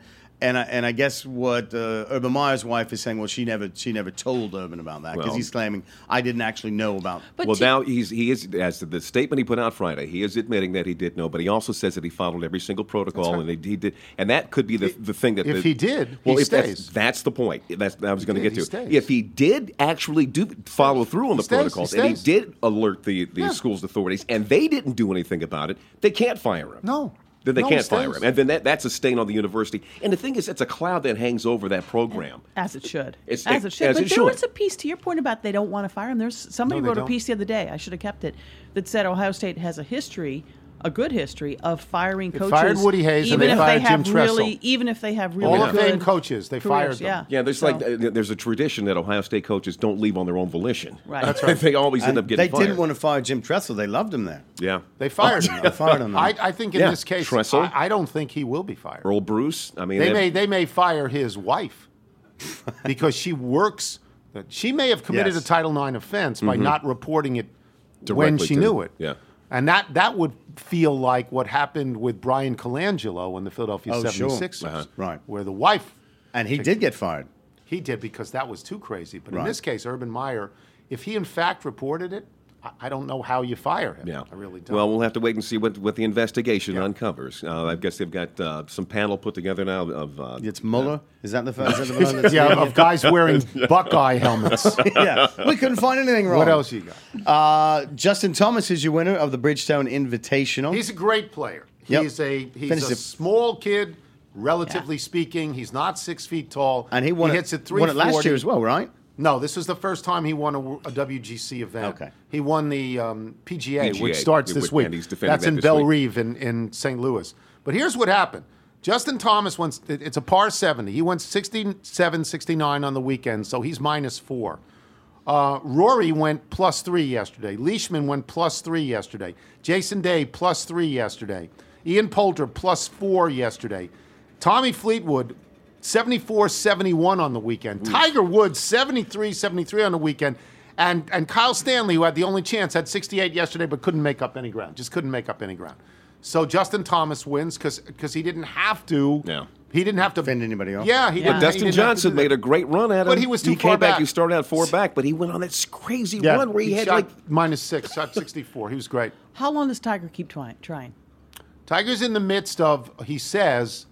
And I, and I guess what uh, Urban Meyer's wife is saying, well, she never she never told Urban about that because
Well-
he's claiming I didn't actually know about.
But
well,
to-
now he's he is as to the statement he put out Friday. He is admitting that he did know, but he also says that he followed every single protocol, and he, he did, and that could be the the thing that
if
the-
he did,
well,
he
if that's,
stays.
that's the point. That's I was going to
did,
get
he
to.
stays.
If he did actually do follow through on the
stays, he
protocols, and he
stays.
did alert the the
Yeah.
school's authorities, and they didn't do anything about it, they can't fire him.
No.
Then they
No, he
can't fire
stays.
him, and then that, that's a stain on the university. And the thing is, it's a cloud that hangs over that program.
As it should.
It's-
as it should.
as
but
it
there
should.
was a piece to your point about they don't want to fire him. There's somebody
No, they
wrote a
don't.
piece the other day. I should have kept it that said Ohio State has a history, a good history of firing
They
coaches.
fired Woody Hayes and
even
they
if
fired
they have
Jim Tressel.
really, even if they have really
Hall of
good
Fame coaches, they fired
careers,
them.
Yeah.
Yeah, there's
So-
like uh, there's a tradition that Ohio State coaches don't leave on their own volition.
Right. That's right.
they always end
And
up getting
they
fired.
didn't want to fire Jim Tressel. They loved him there.
Yeah.
They fired him.
They fired him.
I, I think in
Yeah,
this case,
Tressel.
I, I don't think he will be fired.
Earl Bruce. I mean,
They
they-
may they may fire his wife because she works. She may have committed
Yes.
a Title nine offense by not reporting it when
Mm-hmm. Directly
she
to-
knew it.
yeah.
And that, that would feel like what happened with Brian Colangelo and the Philadelphia
Oh, sure.
seventy-sixers,
Uh-huh. Right.
where the wife
And he did get fired.
he did because that was too crazy. But in
Right.
this case, Urban Meyer, if he in fact reported it, I, I don't know how you fire him.
Yeah.
I really don't.
Well, we'll have to wait and see what, what the investigation
Yeah.
uncovers. Uh, I guess they've got uh, some panel put together now of. Uh,
It's Mueller. Is that the first? Is that the one that's
yeah, of guys wearing Buckeye helmets.
yeah. We couldn't find anything wrong.
What else you got?
Uh, Justin Thomas is your winner of the Bridgestone Invitational.
He's a great player.
Yep.
He's a he's
Finished
a
it.
small kid, relatively
Yeah.
speaking. He's not six feet tall,
and he won
he
it,
hits at three
won it
forty.
last year as well, right?
No, this was the first time he won a, a W G C event.
Okay.
He won the um, P G A,
P G A,
which starts this
and
week.
he's defending
That's
that
in
this
Belle
week.
Reve in, in Saint Louis. But here's what happened. Justin Thomas went, it- it's a par seventy. He went sixty-seven, sixty-nine on the weekend, so he's minus four. Uh, Rory went plus three yesterday. Leishman went plus three yesterday. Jason Day plus three yesterday. Ian Poulter plus four yesterday. Tommy Fleetwood seventy-four, seventy-one on the weekend. Tiger Woods seventy-three, seventy-three on the weekend. And and Kyle Stanley, who had the only chance, had sixty-eight yesterday, but couldn't make up any ground. Just couldn't make up any ground. So Justin Thomas wins because he didn't have to.
Yeah.
He didn't have to
Defend anybody else.
Yeah, he
Yeah.
didn't.
But
he
Dustin
didn't have to
Johnson
do that.
made a great run at him.
But he was too
He
far
came back.
back.
He started out four back, but he went on that crazy
Yeah.
run where he,
He
had
shot
like.
minus six, shot sixty-four. He was great.
How long does Tiger keep trying? trying?
Tiger's in the midst of, he says,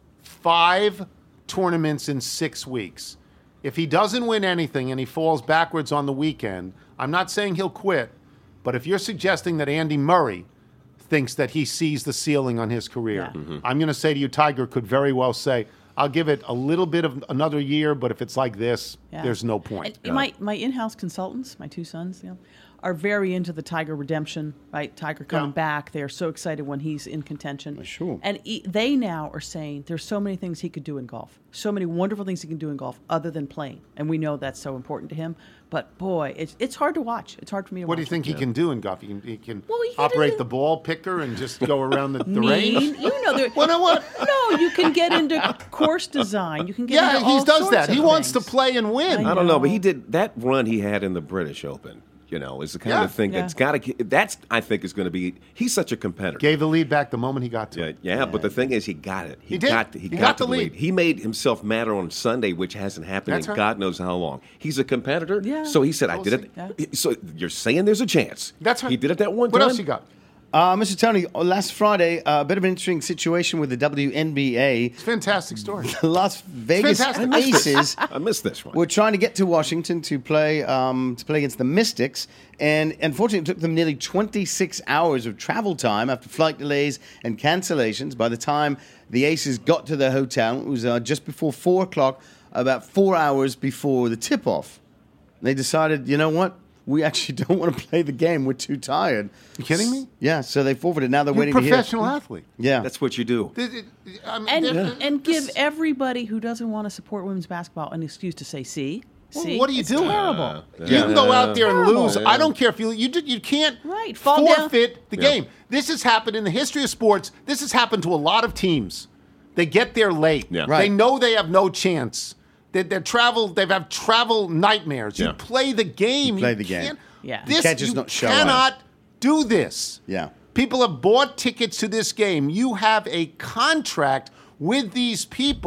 five tournaments in six weeks. If he doesn't win anything and he falls backwards on the weekend, I'm not saying he'll quit, but if you're suggesting that Andy Murray thinks that he sees the ceiling on his career,
Yeah.
Mm-hmm.
I'm going to say to you, Tiger could very well say, I'll give it a little bit of another year, but if it's like this,
Yeah.
there's no point.
And my my in-house consultants, my two sons, you know, are very into the Tiger redemption. Right, Tiger coming
Yeah.
back. They are so excited when he's in contention.
Sure.
And he, they now are saying there's so many things he could do in golf. So many wonderful things he can do in golf other than playing. And we know that's so important to him. But boy, it's it's hard to watch. It's hard for me to
What
watch.
do you think he can do in golf? He can, he can
Well, he can
operate
do-
the ball picker and just go around the, the
Mean,
range?
you know, there,
Well, no, what?
no, you can get into course design. You can get
Yeah,
into
he
all
does
sorts
that.
of
He wants to
things.
play and win.
I
I don't know, but he
know.
did that run he had in the British Open. You know, is the kind
Yeah.
of thing
Yeah.
that's got to. That's I think is going to be. He's such a competitor.
Gave the lead back the moment he got to
Yeah,
it.
yeah, but the thing is, he got it. He,
He did.
got. He,
He
got,
got
to
the lead.
He made himself matter on Sunday, which hasn't happened
That's
in
right.
God knows how long. He's a competitor.
Yeah.
So he said, "I
We'll
did
see.
it." So you're saying there's a chance.
That's right.
He did it that one
What
time.
else you got?
Uh, Mister Tony, last Friday, uh, a bit of an interesting situation with the W N B A.
It's a fantastic story.
The Las Vegas
fantastic.
I missed this.
Aces
I missed this one.
were trying to get to Washington to play um, to play against the Mystics, and unfortunately, it took them nearly twenty-six hours of travel time after flight delays and cancellations. By the time the Aces got to their hotel, it was uh, just before four o'clock, about four hours before the tip-off. They decided, you know what? We actually don't want to play the game. We're too tired.
You kidding me?
Yeah, so they forfeited. Now they're
You're a
waiting to hear.
professional athlete.
Yeah,
That's what you do.
Th- th- I mean,
And
th-
and
this-
give everybody who doesn't want to support women's basketball an excuse to say, "See,
Well,
see,
what are you
it's
doing?
Terrible."
You can go out there and
Terrible.
lose. I don't care if you you ju- you can't
Right, fall down.
forfeit the
Yeah.
game. This has happened in the history of sports. This has happened to a lot of teams. They get there late.
Yeah.
They
Right.
know they have no chance. They, they're travel. They have travel nightmares. You
Yeah.
play the game.
You play
You
the game.
can't-
Yeah. You
This,
can't just not show up.
cannot do this.
Yeah.
People have bought tickets to this game. You have a contract with these people.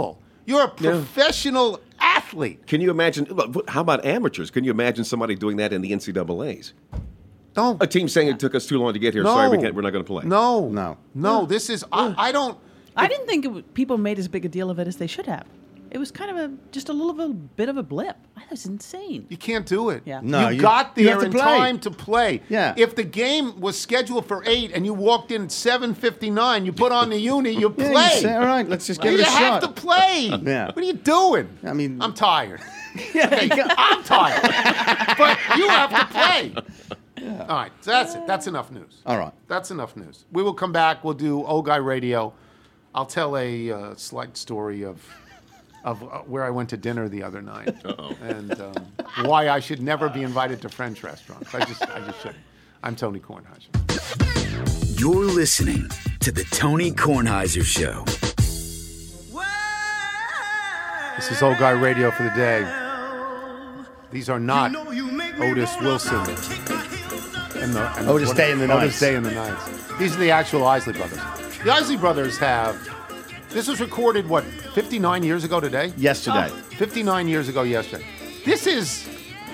You're a professional athlete.
Can you imagine? look, How about amateurs? Can you imagine somebody doing that in the N C double A's?
No.
A team saying it took us too long to get here.
No.
Sorry, we can't, we're not going to play.
No.
No.
No, this is, I, I don't.
I didn't think it w- people made as big a deal of it as they should have. It was kind of a just a little bit, bit of a blip. That was insane.
You can't do it.
Yeah.
No,
you,
you-
got
you
there
have to
in
play.
time to play.
Yeah.
If the game was scheduled for eight and you walked in at seven fifty-nine, you put on the uni, you
Yeah,
play.
you say, all right, let's just give
you
it a
have
shot.
to play.
Yeah.
What are you doing?
I mean-
I'm tired. Okay, I'm tired. But you have to play. All right, so that's it. That's enough news.
All right.
That's enough news. We will come back. We'll do Old Guy Radio. I'll tell a uh, slight story of of uh, where I went to dinner the other night and um, why I should never be invited to French restaurants. I just, I just shouldn't. I'm Tony Kornheiser.
You're listening to the Tony Kornheiser Show.
This is Old Guy Radio for the day. These are not Otis Wilson and the and
Otis
what-
Day and the
Otis
Knights.
Day and the Knights. These are the actual Isley Brothers. The Isley Brothers have. This was recorded what fifty-nine years ago today.
Yesterday.
Oh, fifty-nine years ago yesterday. This is,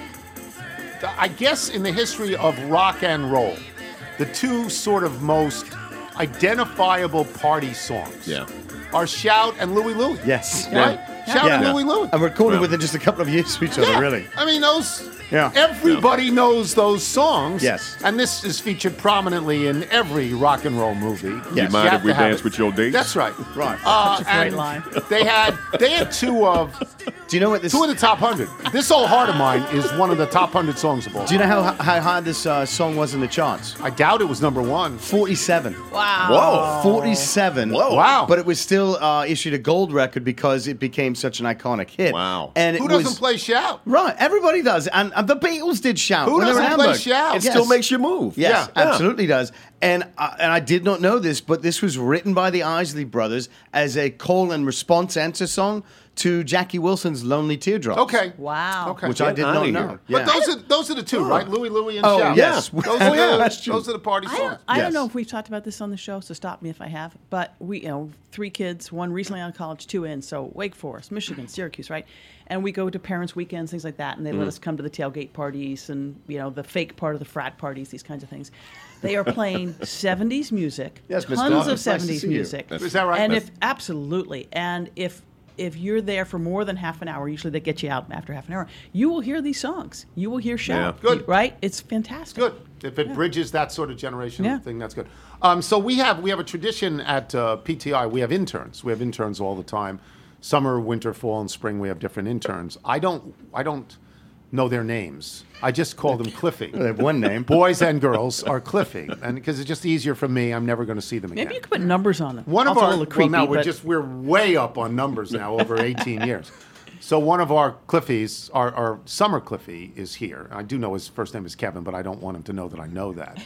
I guess, in the history of rock and roll, the two sort of most identifiable party songs.
Yeah.
Are Shout and Louie Louie.
Yes.
Right?
Yeah.
Shout and
Yeah.
Louie Louie.
And recorded
Yeah.
within just a couple of years of each other,
Yeah.
really.
I mean, those.
Yeah.
Everybody knows those songs.
Yes.
And this is featured prominently in every rock and roll movie.
Yes.
You mind
have
if we
to have
dance
it.
with your dates?
That's right.
Right.
Uh,
Such a great
and
line.
They had they had two of
Do you know what this?
two of the top hundred. This Old Heart of Mine is one of the top hundred songs of all.
Do you know how how high this uh, song was in the charts?
I doubt it was number one.
Forty-seven.
Wow.
Whoa.
Forty-seven.
Whoa.
Wow.
But it was still uh, issued a gold record because it became such an iconic hit.
Wow.
And
Who
it
doesn't
was,
play Shout?
Right, everybody does, and, and the Beatles did Shout.
Who
when they were in
doesn't play
Hamburg.
Shout?
It
Yes.
still makes you move.
Yes,
Yeah.
absolutely does. And uh, and I did not know this, but this was written by the Isley Brothers as a call and response answer song to Jackie Wilson's "Lonely Teardrops."
Okay.
Wow.
Okay.
which I
Get
did
outta
not
here.
know.
But
Yeah.
those are those are the two, right? Louie Louie and
Oh,
Shout.
yes.
Those
Oh,
are
yeah,
the,
that's true.
those are the party
I
songs.
don't, I
Yes.
don't know if we've talked about this on the show, so stop me if I have. But we, you know, three kids, one recently out of college, two in. So Wake Forest, Michigan, Syracuse, right? And we go to parents' weekends, things like that, and they let us come to the tailgate parties and you know the fake part of the frat parties, these kinds of things. They are playing seventies music,
Yes, Miss
tons
Dawn,
of
it's nice to
seventies
see you.
music.
Is that right?
And
Miss-
if absolutely, and if if you're there for more than half an hour, usually they get you out after half an hour. You will hear these songs. You will hear Shout.
Yeah. Good.
right? It's fantastic.
Good. If it bridges that sort of generation
Yeah.
thing, that's good. Um, so we have we have a tradition at uh, P T I. We have interns. We have interns all the time. Summer, winter, fall, and spring. We have different interns. I don't I don't know their names. I just call them Cliffy.
They have one name.
Boys and girls are Cliffy, and because it's just easier for me, I'm never going to see them again.
Maybe you could put numbers on them.
One of
Also a
our
little
well,
creepy,
now we're
but-
just we're way up on numbers now over eighteen years. So one of our Cliffies, our, our summer Cliffy, is here. I do know his first name is Kevin, but I don't want him to know that I know that.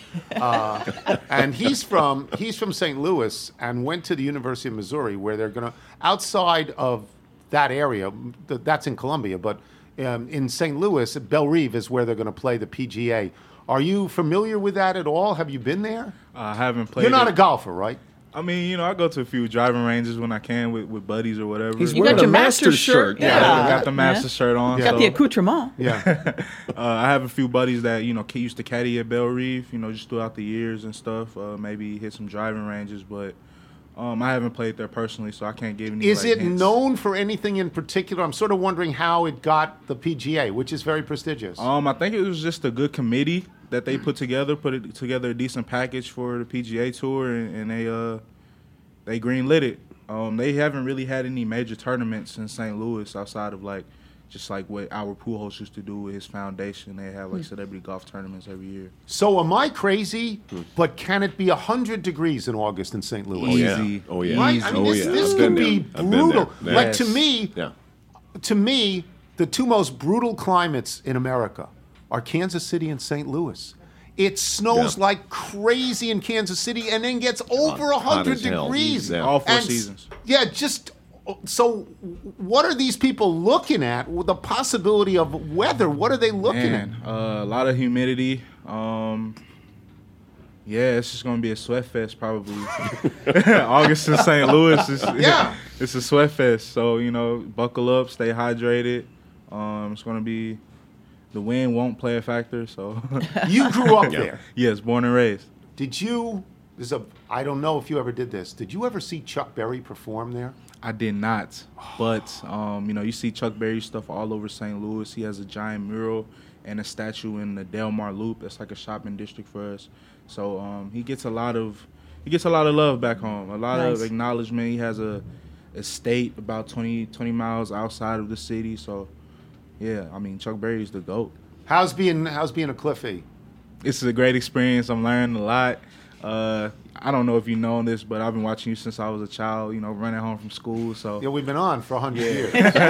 Uh, and he's from he's from Saint Louis and went to the University of Missouri, where they're going to outside of that area. th- That's in Columbia, but um, in Saint Louis, Belle Rive is where they're going to play the P G A. Are you familiar with that at all? Have you been there?
I haven't played.
You're not
it.
a golfer, right?
I mean, you know, I go to a few driving ranges when I can with, with buddies or whatever.
He's
You
wearing
got your
a
master's
Masters
shirt.
shirt.
yeah,
Yeah.
I got the master
Yeah.
shirt on.
You got
so,
the accoutrement.
Yeah.
uh, I have a few buddies that you know ca- used to caddy at Belle Rive, you know, just throughout the years and stuff. Uh, maybe hit some driving ranges, but um, I haven't played there personally, so I can't give any.
Is
like,
it
hints.
known for anything in particular? I'm sort of wondering how it got the P G A, which is very prestigious.
Um, I think it was just a good committee that they put together, put it together a decent package for the P G A Tour, and, and they uh they greenlit it. Um, they haven't really had any major tournaments in Saint Louis outside of like just like what our Pujols used to do with his foundation. They have like celebrity golf tournaments every year.
So am I crazy? But can it be one hundred degrees in August in Saint Louis?
Oh, yeah.
Easy.
Oh, yeah.
Right? I mean,
oh,
this,
yeah.
this
I've
could
been
be
there. I've been
brutal.
there.
Like, to
Yes.
me,
Yeah.
to me, the two most brutal climates in America are Kansas City and Saint Louis. It snows
Yeah.
like crazy in Kansas City and then gets over
Hot- hot
100
as hell.
degrees.
Yeah.
All four
And s-
seasons.
Yeah, just so what are these people looking at with the possibility of weather? What are they looking
Man, uh, a lot of humidity. Um, yeah, it's just gonna be a sweat fest probably. August in Saint Louis is
Yeah.
it's a sweat fest. So you know, buckle up, stay hydrated. Um, it's gonna be the wind won't play a factor. So
You grew up there.
yes, born and raised.
Did you? This is a. I don't know if you ever did this. Did you ever see Chuck Berry perform there?
I did not, but um, you know, you see Chuck Berry stuff all over Saint Louis. He has a giant mural and a statue in the Delmar Loop. That's like a shopping district for us. So um, he gets a lot of he gets a lot of love back home, a lot
Nice.
of acknowledgement. He has a estate about twenty, twenty miles outside of the city. So yeah, I mean, Chuck Berry's the GOAT.
How's being How's being a Cliffy?
It's a great experience. I'm learning a lot. Uh, I don't know if you know this, but I've been watching you since I was a child, you know, running home from school. So
Yeah, we've been on for a hundred years.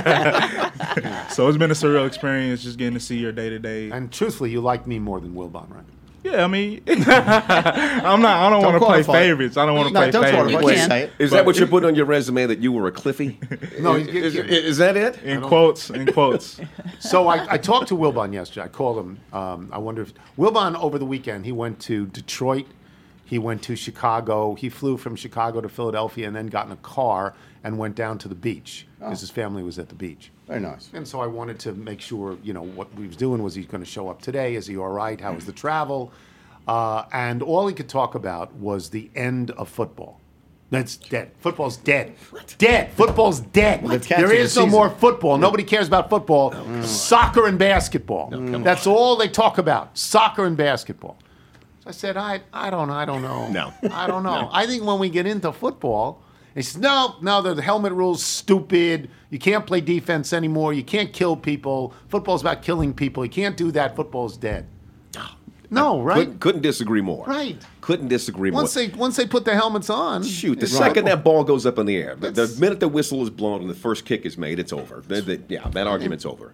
so it's been a surreal experience just getting to see your day-to-day.
And truthfully, you like me more than Wilbon, right?
Yeah, I mean, I'm not. I don't,
Don't
want to play
qualify.
favorites. I don't want to
No,
play
don't
favorites.
qualify.
You can.
Say it.
Is
But-
that what you're putting on your resume, that you were a Cliffy?
No,
is,
you-
is,
you-
is that it?
In quotes, in quotes.
So I, I talked to Wilbon yesterday. I called him. Um, I wonder if Wilbon over the weekend he went to Detroit, he went to Chicago. He flew from Chicago to Philadelphia and then got in a car and went down to the beach because his family was at the beach.
Very nice.
And so I wanted to make sure, you know, what he was doing. Was he going to show up today? Is he all right? How was the travel? Uh, and all he could talk about was the end of football. That's dead. Football's dead. Dead. Football's dead.
They've
There
canceled
is
the
no
season.
more football. Nobody cares about football. Soccer and basketball. That's all they talk about. Soccer and basketball. So I said, I, I don't, I don't know.
No.
I don't know. I think when we get into football, he says, no, no, the helmet rule's stupid. You can't play defense anymore. You can't kill people. Football's about killing people. You can't do that. Football's dead. No, right?
Couldn't, couldn't disagree more.
Right.
Couldn't disagree more.
Once they once they put the helmets on,
Shoot, the
it's
second
football.
that ball goes up in the air, the, the
That's-
minute the whistle is blown and the first kick is made, it's over. The- the- yeah, that argument's over.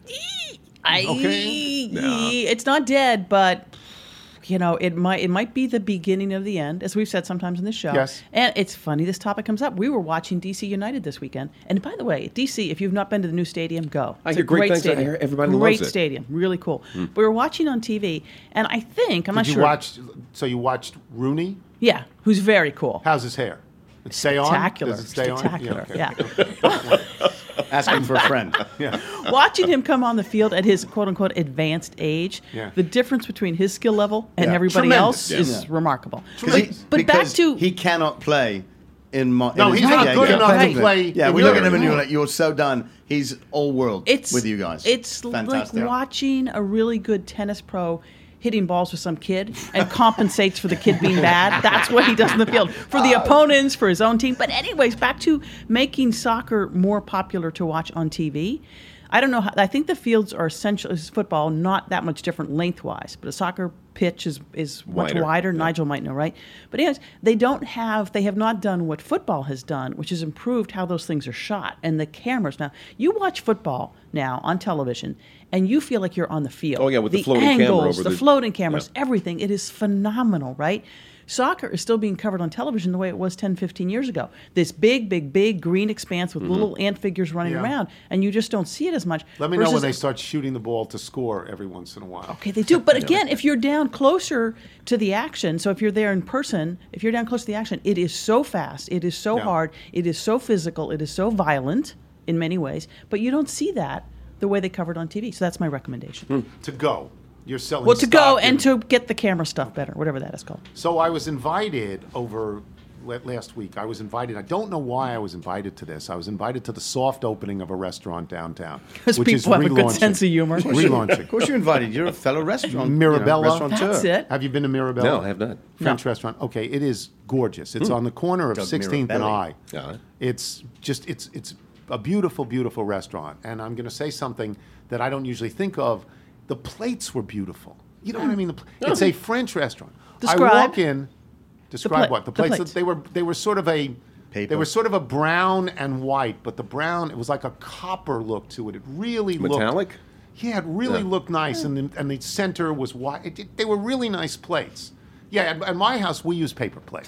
I,
Okay.
No.
It's not dead, but you know, it might it might be the beginning of the end, as we've said sometimes in this show.
Yes.
And it's funny this topic comes up. We were watching D C United this weekend, and by the way, D C, if you've not been to the new stadium, go.
I
It's
hear
a
great
great
things. I
stadium.
hear everybody
great
loves it.
stadium, really cool. We were watching on T V, and I think I'm
Did
not
you
sure.
watch? So you watched Rooney?
Yeah, who's very cool.
How's his hair? It stay on?
Spectacular.
Does it stay
Spectacular.
on?
Yeah.
okay.
Asking for a friend.
Watching him come on the field at his quote unquote advanced age,
Yeah.
the difference between his skill level and
Yeah.
everybody
Tremendous.
else
Yeah.
is remarkable.
'Cause he-
But back
because
to
he cannot play in my.
No,
in his
he's not
P G A
good
game.
enough to
Right.
play.
Yeah,
in
we look at him
Europe.
and you're like, you're so done. He's all world
it's
with you guys.
It's
fantastic.
like watching a really good tennis pro hitting balls with some kid and compensates for the kid being bad. That's what he does in the field for the opponents, for his own team. But anyways, back to making soccer more popular to watch on T V. I don't know. How, I think the fields are essentially as football, not that much different lengthwise, but a soccer pitch is is much
Wider.
wider. Nigel might know, right? But anyways, they don't have, they have not done what football has done, which has improved how those things are shot and the cameras. Now, you watch football now on television, and you feel like you're on the field.
Oh, yeah, with the floating camera
angles,
over
the
the-
floating cameras,
yeah.
everything. It is phenomenal, right? Soccer is still being covered on television the way it was ten, fifteen years ago. This big, big, big green expanse with little ant figures running
Yeah.
around, and you just don't see it as much.
Let me know when
versus-
they start shooting the ball to score every once in a while.
Okay, they do. But again, if you're down closer to the action, so if you're there in person, if you're down close to the action, it is so fast, it is so
Yeah.
hard, it is so physical, it is so violent in many ways, but you don't see that the way they covered on T V. So that's my recommendation.
To go. You're selling
Well, to go
stock
and
in-
to get the camera stuff better, whatever that is called.
So I was invited over la- last week. I was invited. I don't know why I was invited to this. I was invited to the soft opening of a restaurant downtown,
'Cause
which is
people have a good
relaunching.
sense of humor. Of
Relaunching.
Of course, you're invited. You're a fellow restaurant.
Mirabella.
You know, restaurateur.
That's it.
Have you been to Mirabella?
No, I have not.
French restaurant. Okay, it is gorgeous. It's on the corner of
Doug
sixteenth and
Mirabelli.
I.
Yeah.
It's just it's it's a beautiful, beautiful restaurant. And I'm going to say something that I don't usually think of. The plates were beautiful. You know what I mean? The pl- It's a French restaurant. I
Describe.
walk in. Describe
pla-
what the
the
plates.
plates.
They were they were sort of a.
Paper.
They were sort of a brown and white, but the brown it was like a copper look to it. It really
Metallic?
looked. Yeah, it really
Yeah.
looked nice, and the, and the center was white. It, it- they were really nice plates. Yeah, at, at my house we use paper plates.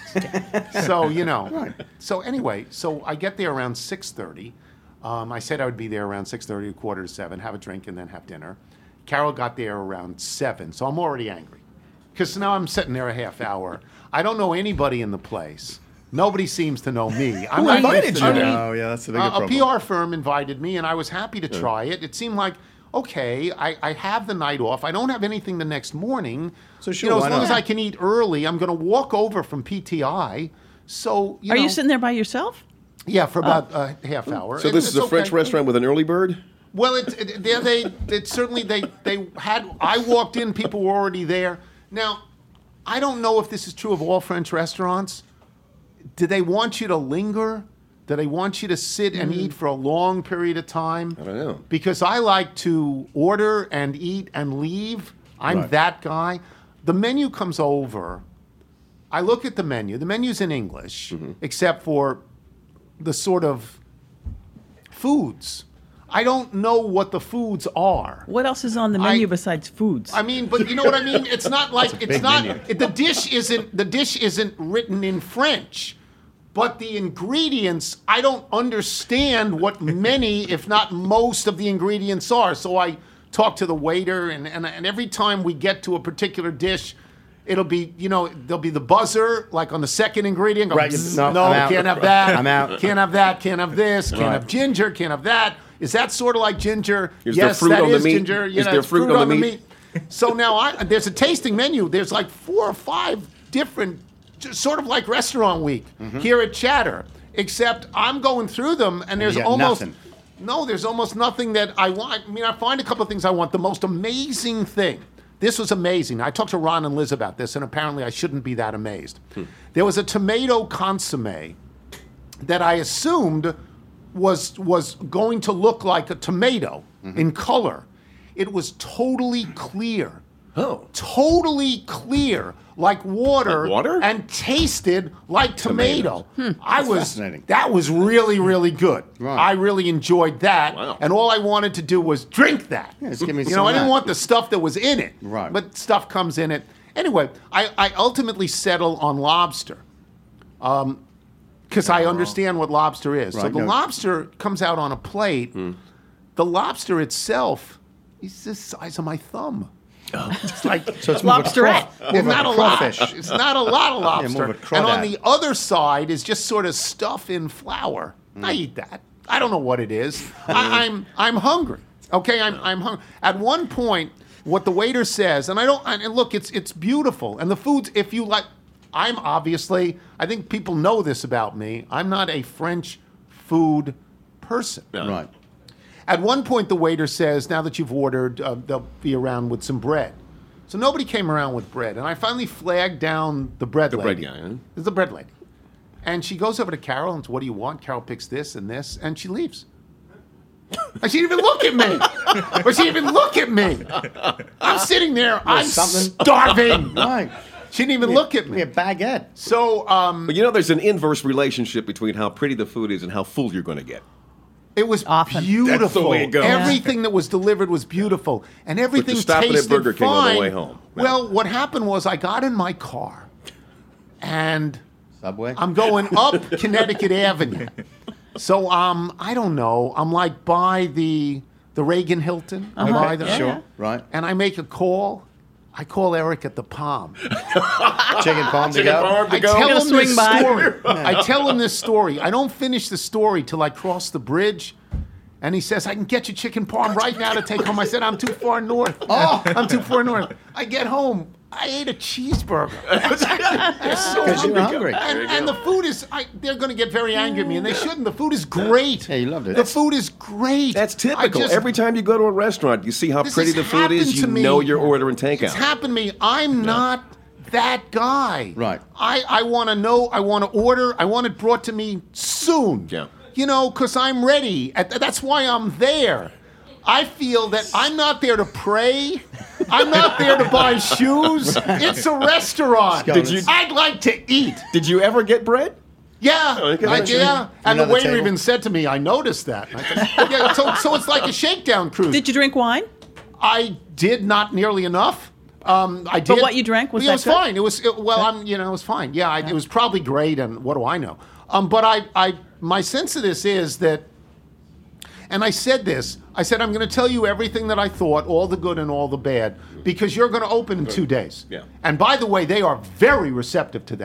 So you know. So anyway, so I get there around six thirty. Um, I said I would be there around six thirty, a quarter to seven, have a drink, and then have dinner. Carol got there around seven, so I'm already angry because now I'm sitting there a half hour. I don't know anybody in the place. Nobody seems to know me. I'm
Who
not
invited
used to
you?
that.
Oh, yeah, that's the bigger
Uh, a
problem.
P R firm invited me, and I was happy to try it. It seemed like, okay, I, I have the night off. I don't have anything the next morning.
So sure,
you know, as
why
long
not?
as I can eat early, I'm going to walk over from P T I. So, you
Are
know,
you sitting there by yourself?
Yeah, for about a half hour.
So
It-
this is
it's
a French
okay.
restaurant with an early bird?
Well, it, it, they, they, it certainly they they had. I walked in, people were already there. Now, I don't know if this is true of all French restaurants. Do they want you to linger? Do they want you to sit and eat for a long period of time?
I don't know.
Because I like to order and eat and leave. I'm
Right.
that guy. The menu comes over. I look at the menu. The menu's in English,
Mm-hmm.
except for the sort of foods. I don't know what the foods are.
What else is on the menu
I-
besides foods?
I mean, but you know what I mean? It's not like it's
big
not
menu.
it, the dish isn't the dish isn't written in French. But the ingredients, I don't understand what many, if not most, of the ingredients are. So I talk to the waiter, and, and, and every time we get to a particular dish, it'll be, you know, there'll be the buzzer, like on the second ingredient. Go,
Right,
"Bzz,
no,
no,
I'm out.
can't have that.
I'm out.
Can't have that, can't have this, can't
Right.
have ginger, can't have that. Is that sort of like ginger?
Is there
yes,
fruit
that
on the
is
meat?
ginger.
Is
You know,
there
it's
fruit on the meat?
So now I, there's a tasting menu. There's like four or five different, just sort of like Restaurant Week here at Chatter. Except I'm going through them, and there's
you got
almost
nothing.
no, there's almost nothing that I want. I mean, I find a couple of things I want. The most amazing thing. This was amazing. I talked to Ron and Liz about this, and apparently I shouldn't be that amazed. There was a tomato consomme that I assumed was was going to look like a tomato in color. It was totally clear.
Oh.
Totally clear, like water,
Like water?
and tasted like tomato. I was
fascinating.
that was really really good.
Right.
I really enjoyed that,
Wow.
and all I wanted to do was drink that.
Yeah, just give me
you
some
know,
of
I didn't
that.
want the stuff that was in it.
Right.
But stuff comes in it. Anyway, I, I ultimately settle on lobster. Because I understand what lobster is. so
Right,
the
no.
lobster comes out on a plate. The lobster itself is the size of my thumb. It's like
So it's more of a craw-
Lobsterette.
more of
it's
a
not a lot.
crawfish.
It's not a lot of
more
lobster.
of a
and on
crawdad.
the other side is just sort of stuff in flour. I eat that. I don't know what it is. I, I'm I'm hungry. Okay, I'm I'm hungry. At one point, what the waiter says, and I don't. And look, it's it's beautiful, and the foods. If you like, I'm obviously. I think people know this about me. I'm not a French food person.
Right.
At one point, the waiter says, now that you've ordered, uh, they'll be around with some bread. So nobody came around with bread. And I finally flagged down the bread
The bread
lady.
guy, huh?
This is the bread lady. And she goes over to Carol and says, what do you want? Carol picks this and this, and she leaves. And she didn't even look at me. Or she didn't even look at me. I'm sitting there, I'm
something?
starving.
Right.
She didn't even look at
Give me a
me.
baguette.
So um,
But you know, there's an inverse relationship between how pretty the food is and how full you're going to get.
it was
Often.
beautiful.
That's the way it goes.
Everything that was delivered was beautiful, and everything
stop it at
tasted
Burger King on the
fine.
way home. No.
Well, what happened was I got in my car, and
Subway.
I'm going up Connecticut Avenue. So um, I don't know. I'm like by the the Reagan Hilton. I'm
Uh-huh.
by the,
Yeah,
sure.
yeah.
Right.
And I make a call. I call Eric at the Palm.
Chicken farm to
Chicken
go.
farm to
I
go.
tell
Gonna
him this
swing by.
story. I tell him this story. I don't finish the story till I cross the bridge. And he says, I can get you chicken parm right now to take home. I said, I'm too far north. Oh, I'm too far north. I get home. I ate a cheeseburger. They're so
'Cause you're hungry.
And, and the food is, I, they're going to get very angry at me, and they shouldn't. The food is great.
Yeah, you loved it.
The food is great.
That's
I
typical.
just-
Every time you go to a restaurant, you see how
This
pretty
has
the food is.
happened
You
to me.
know you're ordering takeout.
It's happened to me. I'm not that guy.
Right.
I, I want to know. I want to order. I want it brought to me soon.
Yeah.
You know, because I'm ready. At- That's why I'm there. I feel that I'm not there to pray. I'm not there to buy shoes. It's a restaurant.
Did you-
I'd like to eat.
Did you ever get bread?
Yeah,
Okay.
I, yeah. And the
Another
waiter
table.
even said to me, "I noticed that." I said, yeah, so, so it's like a shakedown cruise.
Did you drink wine?
I did not nearly enough. Um, I did.
But what you drank, was
it
that
was
good?
fine. It was it, well. I'm you know it was fine. Yeah, I, it was probably great. And what do I know? Um, but I I my sense of this is that, and I said this. I said I'm going to tell you everything that I thought, all the good and all the bad, because you're going to open in two days.
Yeah.
And by the way, they are very receptive to that.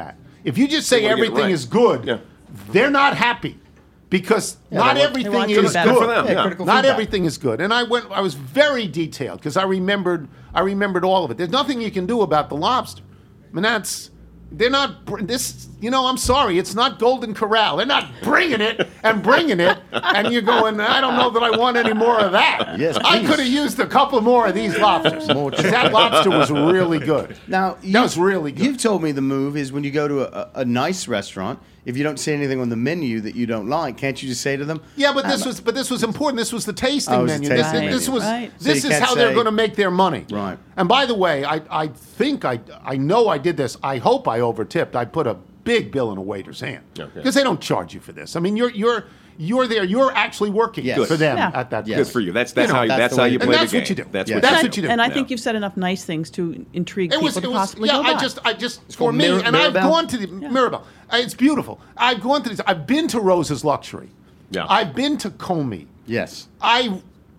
If you just say
They wanna get it
everything
right.
is good,
Yeah.
they're not happy because
Yeah,
not
they want-
everything
they want
is
good
good.
feedback.
Good for them,
Yeah,
yeah.
critical
Not
feedback.
everything is good, and I went. I was very detailed because I remembered. I remembered all of it. There's nothing you can do about the lobster. I mean, that's they're not br- this. You know, I'm sorry, it's not Golden Corral. They're not bringing it and bringing it, and you're going. I don't know that I want any more of that.
Yes,
I
please.
could have used a couple more of these lobsters.
More
'Cause that lobster was really good.
Now,
that was really good.
You've told me the move is when you go to a, a nice restaurant, if you don't see anything on the menu that you don't like, can't you just say to them?
Yeah, but this
"Um,
was but this was important. This was the tasting
Oh, it was the
menu. This,
tasting
this
menu.
was
Right.
So
this
you
is
can't
how they're
say-
going to make their money.
Right.
And by the way, I I think I I know I did this. I hope I overtipped. I put a big bill in a waiter's hand because
Okay.
they don't charge you for this. I mean, you're you're you're there. You're actually working
Yes.
for them
Yeah.
at that.
Yes.
point.
Good for you. That's that's
You know,
how you,
that's
that's
the
how
way
you
to
play
And that's
the game.
what you do.
That's
Yeah.
what
That's
you
what you do.
And I
Yeah.
think you've said enough nice things to intrigue
It
people
was,
to
it was
possibly
yeah.
go
I
back.
just, I just for
called
me,
Mir-
and I've
Mirabelle?
gone to the Mirabelle. Uh, It's beautiful. I've gone to this. I've been to Rose's Luxury.
Yeah.
I've been to Comey.
Yes.
I,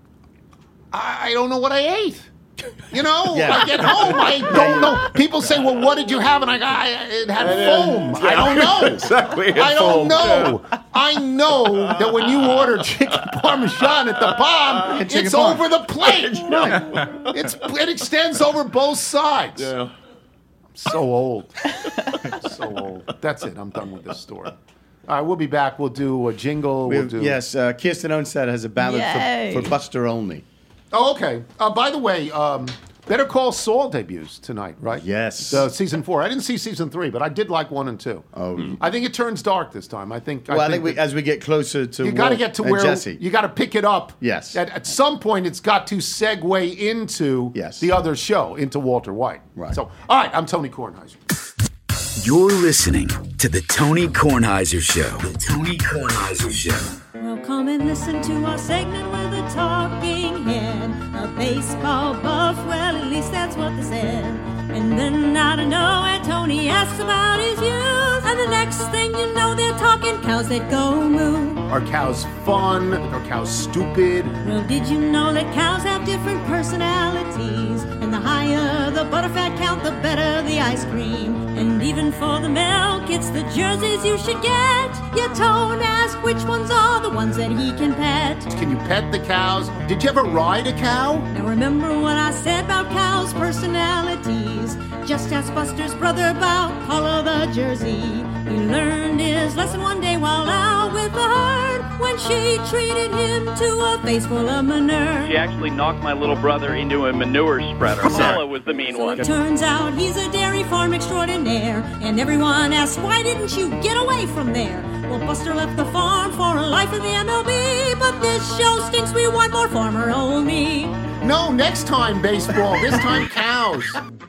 I I don't know what I ate. You know,
Yeah.
I get home, I don't know. People say, "Well, what did you have?" And I go, I, "It had foam." I don't know.
Exactly, it had
I don't
foam.
know. I know that when you order chicken parmesan at the Palm,
chicken
it's
parm.
over the plate. It's it extends over both sides.
Yeah.
So old. So old. That's it. I'm done with this story. All right, we'll be back. We'll do a jingle.
We
We'll
have-
do.
yes, uh, Kirsten Onstead has a ballad
Yay.
for, for Buster Olney.
Oh, okay. Uh, by the way, um, Better Call Saul debuts tonight, right?
Yes.
Uh, season four. I didn't see season three, but I did like one and two.
Oh.
I think it turns dark this time. I think.
Well, I think we,
that
as we get closer to
you got to
Walt
get to
and
where
Jesse.
you got to pick it up.
Yes.
At, at some point, it's got to segue into
Yes.
the other show, into Walter White.
Right.
So, all right. I'm Tony Kornheiser.
You're listening to The Tony Kornheiser Show. The Tony Kornheiser Show.
Well, come and listen to our segment with a talking head. A baseball buff, well, at least that's what they said. And then out of nowhere, Tony asks about his views. And the next thing you know, they're talking cows that go moo.
Are cows fun? Are cows stupid?
Well, did you know that cows have different personalities? And the higher the butterfat count, the better the ice cream. And even for the milk, it's the jerseys you should get. Your Tone ask which ones are the ones that he can pet.
Can you pet the cows? Did you ever ride a cow?
Now remember what I said about cows' personalities. Just ask Buster's brother about Paula the Jersey. He learned his lesson one day while out with the herd when she treated him to a face full of manure.
She actually knocked my little brother into a manure spreader. Paula was the mean
So
one.
it turns out he's a dairy farm extraordinaire. And everyone asks, why didn't you get away from there? Well, Buster left the farm for a life in the M L B. But this show stinks, we want more farmer only.
No, next time baseball. This time cows.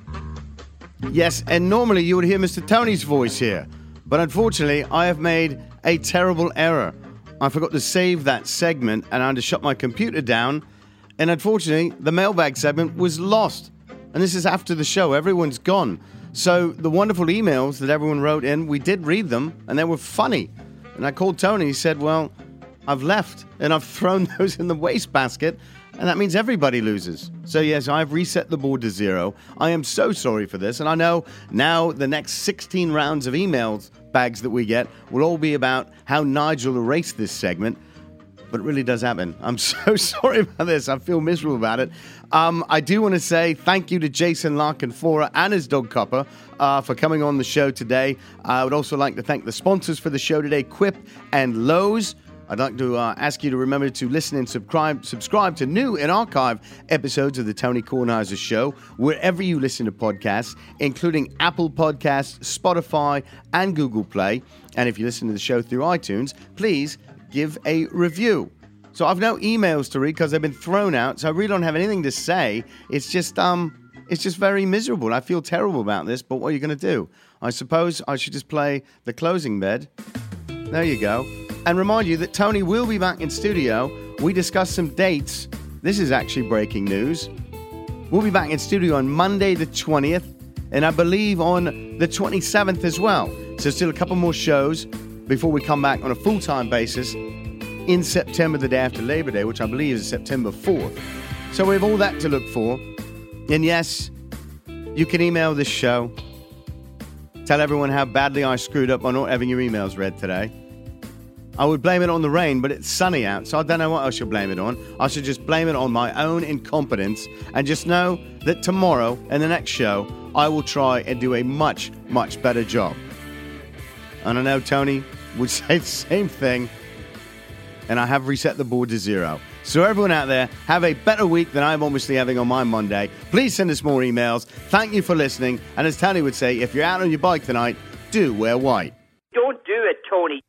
Yes, and normally you would hear Mister Tony's voice here. But unfortunately, I have made a terrible error. I forgot to save that segment and I had to shut my computer down. And unfortunately, the mailbag segment was lost. And this is after the show. Everyone's gone. So the wonderful emails that everyone wrote in, we did read them, and they were funny. And I called Tony. He said, well, I've left, and I've thrown those in the wastebasket, and that means everybody loses. So yes, I've reset the board to zero. I am so sorry for this, and I know now the next sixteen rounds of emails bags that we get will all be about how Nigel erased this segment. But it really does happen. I'm so sorry about this. I feel miserable about it. Um, I do want to say thank you to Jason Larkin-Fora and his dog Copper uh, for coming on the show today. I would also like to thank the sponsors for the show today, Quip and Lowe's. I'd like to uh, ask you to remember to listen and subscribe, subscribe to new and archive episodes of the Tony Kornheiser Show wherever you listen to podcasts, including Apple Podcasts, Spotify, and Google Play. And if you listen to the show through iTunes, please give a review. So I've no emails to read because they've been thrown out, so I really don't have anything to say. It's just um, it's just very miserable. I feel terrible about this, but what are you going to do? I suppose I should just play the closing bed. There you go. And remind you that Tony will be back in studio. We discussed some dates. This is actually breaking news. We'll be back in studio on Monday the twentieth, and I believe on the twenty-seventh as well. So still a couple more shows before we come back on a full-time basis in September, the day after Labor Day, which I believe is September fourth. So we have all that to look for. And yes, you can email this show, tell everyone how badly I screwed up on not having your emails read today. I would blame it on the rain, but it's sunny out, so I don't know what I should blame it on. I should just blame it on my own incompetence and just know that tomorrow and the next show, I will try and do a much, much better job. And I know Tony would say the same thing, and I have reset the board to zero. So everyone out there, have a better week than I'm obviously having on my Monday. Please send us more emails. Thank you for listening. And as Tony would say, if you're out on your bike tonight, do wear white.
Don't do it, Tony.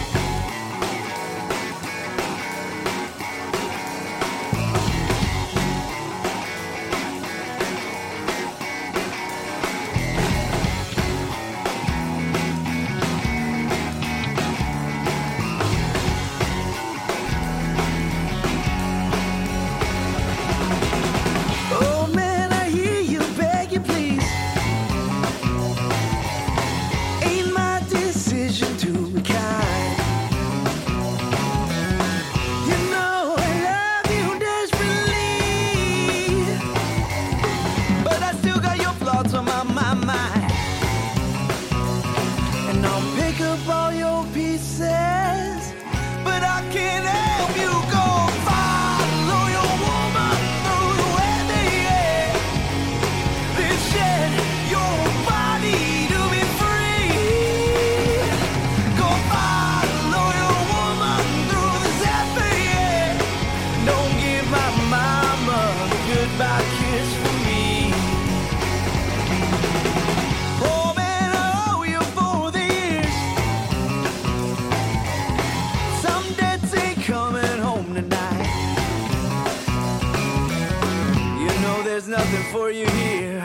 For you here.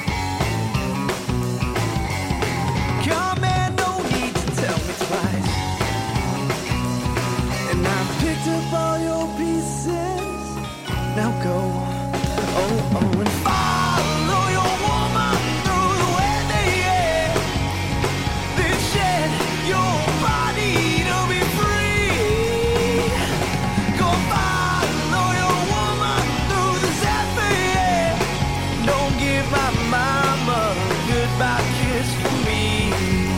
Come and no need to tell me twice. And I've picked up all your pieces. Now go, oh, oh, and follow your woman through the weather, yeah. Then shed your body to be free. Go follow your woman through the zephyr, yeah. Don't give my mama a goodbye kiss for me.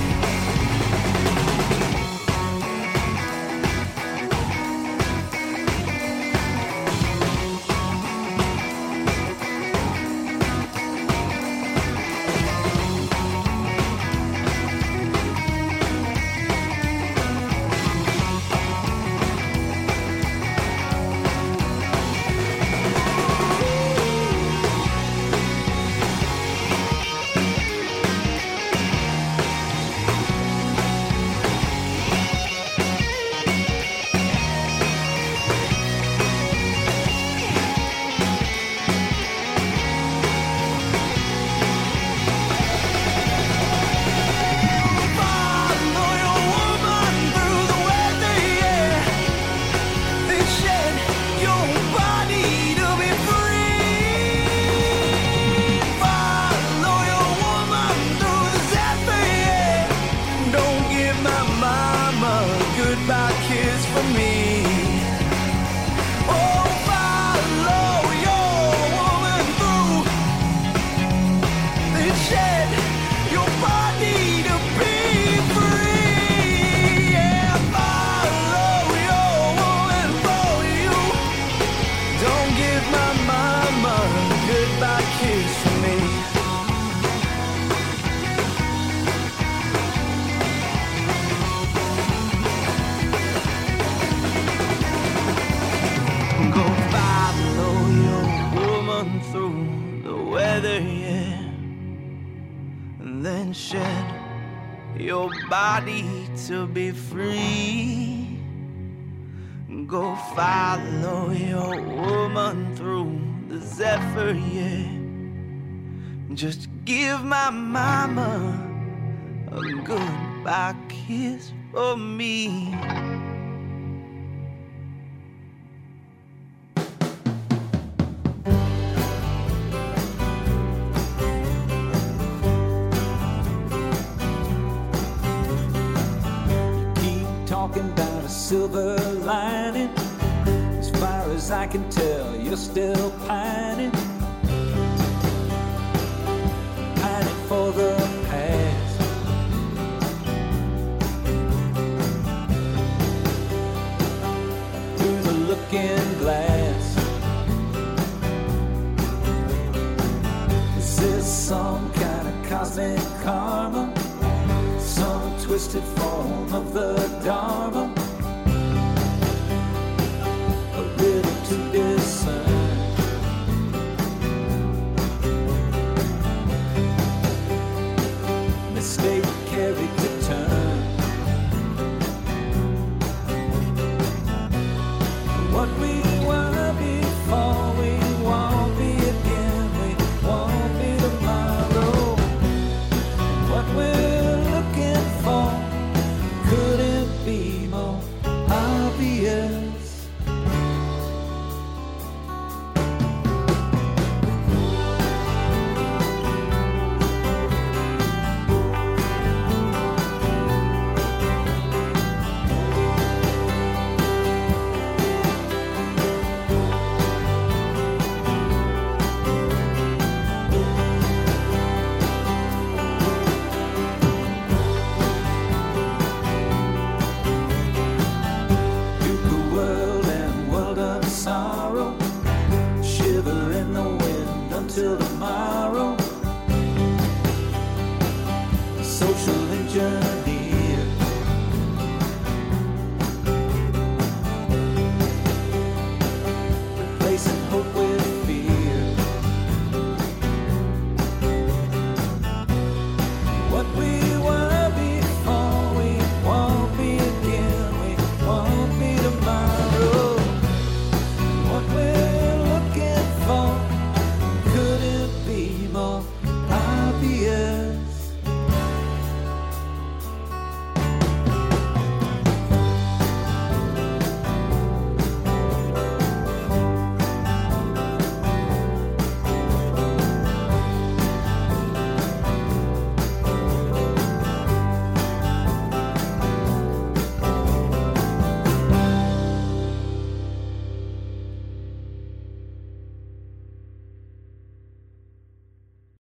Your body to be free. Go follow your woman through the zephyr, yeah. Just give my mama a goodbye kiss for me.
Silver lining, as far as I can tell, you're still pining, pining for the past. twisted form of the Dharma.